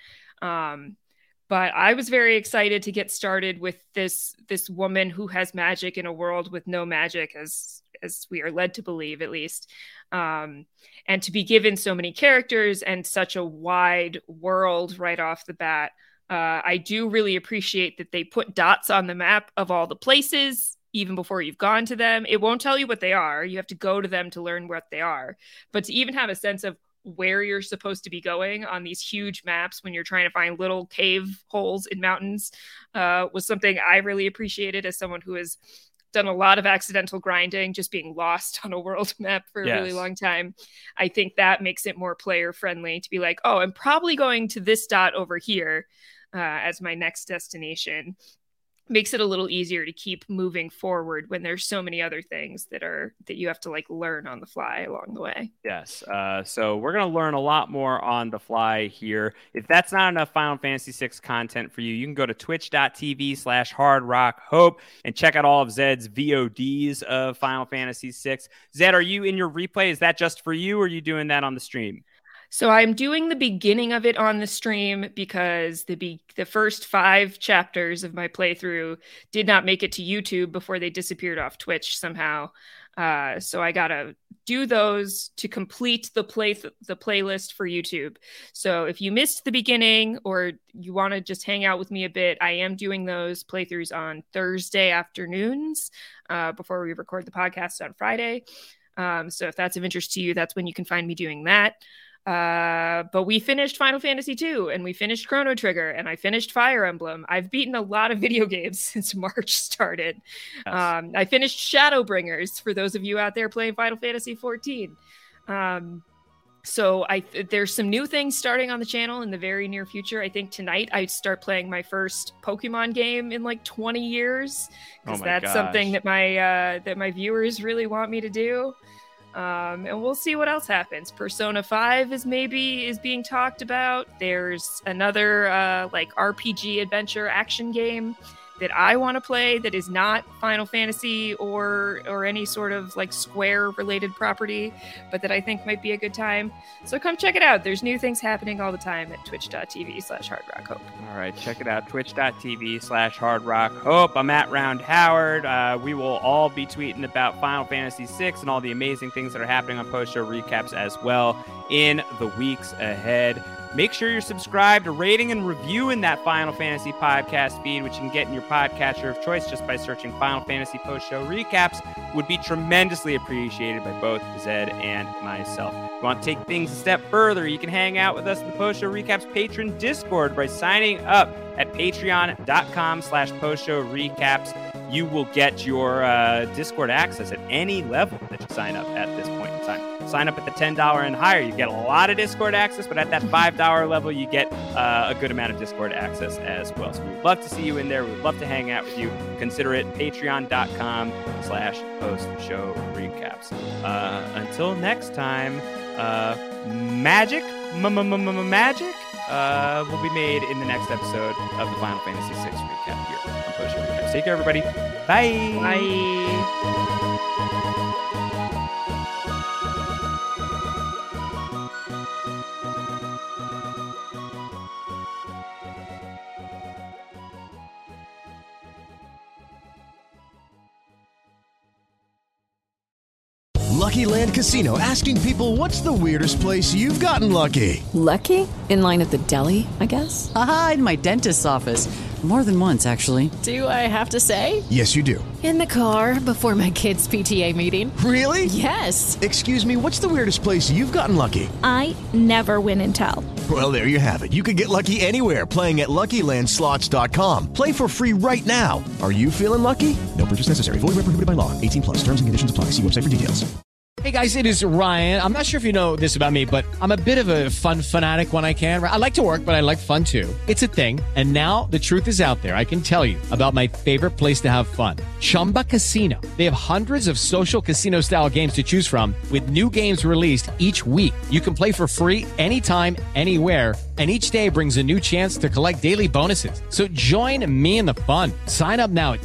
But I was very excited to get started with this woman who has magic in a world with no magic, as we are led to believe, at least. And to be given so many characters and such a wide world right off the bat. I do really appreciate that they put dots on the map of all the places, even before you've gone to them. It won't tell you what they are. You have to go to them to learn what they are. But to even have a sense of where you're supposed to be going on these huge maps when you're trying to find little cave holes in mountains was something I really appreciated as someone who has done a lot of accidental grinding, just being lost on a world map for a really long time. I think that makes it more player friendly to be like, oh, I'm probably going to this dot over here as my next destination. Makes it a little easier to keep moving forward when there's so many other things that you have to learn on the fly along the way. Yes. So we're going to learn a lot more on the fly here. If that's not enough Final Fantasy VI content for you, you can go to twitch.tv/hardrockhope and check out all of Zed's VODs of Final Fantasy VI. Zed, are you in your replay? Is that just for you, or are you doing that on the stream? So I'm doing the beginning of it on the stream because the first 5 chapters of my playthrough did not make it to YouTube before they disappeared off Twitch somehow. So I gotta do those to complete the playlist for YouTube. So if you missed the beginning or you want to just hang out with me a bit, I am doing those playthroughs on Thursday afternoons before we record the podcast on Friday. So if that's of interest to you, that's when you can find me doing that. But we finished Final Fantasy II and we finished Chrono Trigger and I finished Fire Emblem. I've beaten a lot of video games since March started. Yes. I finished Shadowbringers for those of you out there playing Final Fantasy XIV. So there's some new things starting on the channel in the very near future. I think tonight I start playing my first Pokemon game in like 20 years because that's something that my viewers really want me to do. And we'll see what else happens. Persona 5 is being talked about. There's another like RPG adventure action game that I want to play that is not Final Fantasy or any sort of like Square related property, but that I think might be a good time. So come check it out. There's new things happening all the time at twitch.tv/hardrockhope. All right, check it out. Twitch.tv/hardrockhope. I'm at Round Howard. We will all be tweeting about Final Fantasy VI and all the amazing things that are happening on post-show recaps as well in the weeks ahead. Make sure you're subscribed, rating, and reviewing that Final Fantasy podcast feed, which you can get in your podcatcher of choice just by searching Final Fantasy Post-Show Recaps. Would be tremendously appreciated by both Zed and myself. If you want to take things a step further, you can hang out with us in the Post-Show Recaps patron Discord by signing up at patreon.com/Post-Show Recaps. You will get your Discord access at any level that you sign up at this point in time. Sign up at the $10 and higher. You get a lot of Discord access, but at that $5 level, you get a good amount of Discord access as well. So we'd love to see you in there. We'd love to hang out with you. Consider it patreon.com/Post-Show Recaps. Until next time, magic will be made in the next episode of the Final Fantasy VI recap here on Post-Show Recaps. Take care, everybody. Bye. Bye. Lucky Land Casino, asking people, what's the weirdest place you've gotten lucky? Lucky? In line at the deli, I guess? Aha, in my dentist's office. More than once, actually. Do I have to say? Yes, you do. In the car before my kids' PTA meeting. Really? Yes. Excuse me, what's the weirdest place you've gotten lucky? I never win and tell. Well, there you have it. You can get lucky anywhere, playing at LuckyLandSlots.com. Play for free right now. Are you feeling lucky? No purchase necessary. Void where prohibited by law. 18+. Terms and conditions apply. See website for details. Hey guys, it is Ryan. I'm not sure if you know this about me, but I'm a bit of a fun fanatic when I can. I like to work, but I like fun too. It's a thing. And now the truth is out there. I can tell you about my favorite place to have fun. Chumba Casino. They have hundreds of social casino style games to choose from with new games released each week. You can play for free anytime, anywhere. And each day brings a new chance to collect daily bonuses. So join me in the fun. Sign up now at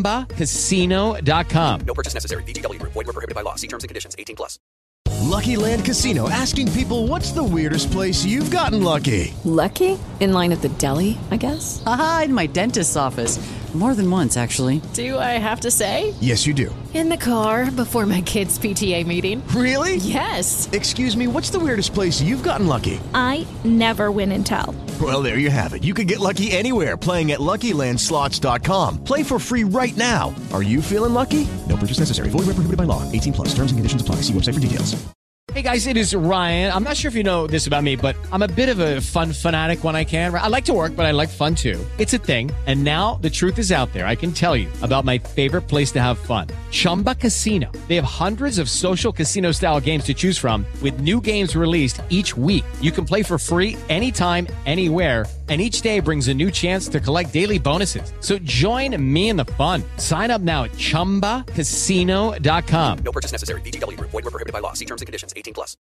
ChumbaCasino.com. No purchase necessary. VGW. Void where prohibited by law. See terms and conditions. 18+. Lucky Land Casino, asking people, what's the weirdest place you've gotten lucky? Lucky? In line at the deli, I guess? Aha, in my dentist's office. More than once, actually. Do I have to say? Yes, you do. In the car before my kids' PTA meeting. Really? Yes. Excuse me, what's the weirdest place you've gotten lucky? I never win and tell. Well, there you have it. You can get lucky anywhere, playing at LuckyLandSlots.com. Play for free right now. Are you feeling lucky? No purchase necessary. Void where prohibited by law. 18+. Terms and conditions apply. See website for details. Hey guys, it is Ryan. I'm not sure if you know this about me, but I'm a bit of a fun fanatic when I can. I like to work, but I like fun too. It's a thing. And now the truth is out there. I can tell you about my favorite place to have fun. Chumba Casino. They have hundreds of social casino style games to choose from with new games released each week. You can play for free anytime, anywhere. And each day brings a new chance to collect daily bonuses. So join me in the fun. Sign up now at ChumbaCasino.com. No purchase necessary. VGW. Void where prohibited by law. See terms and conditions. 18+.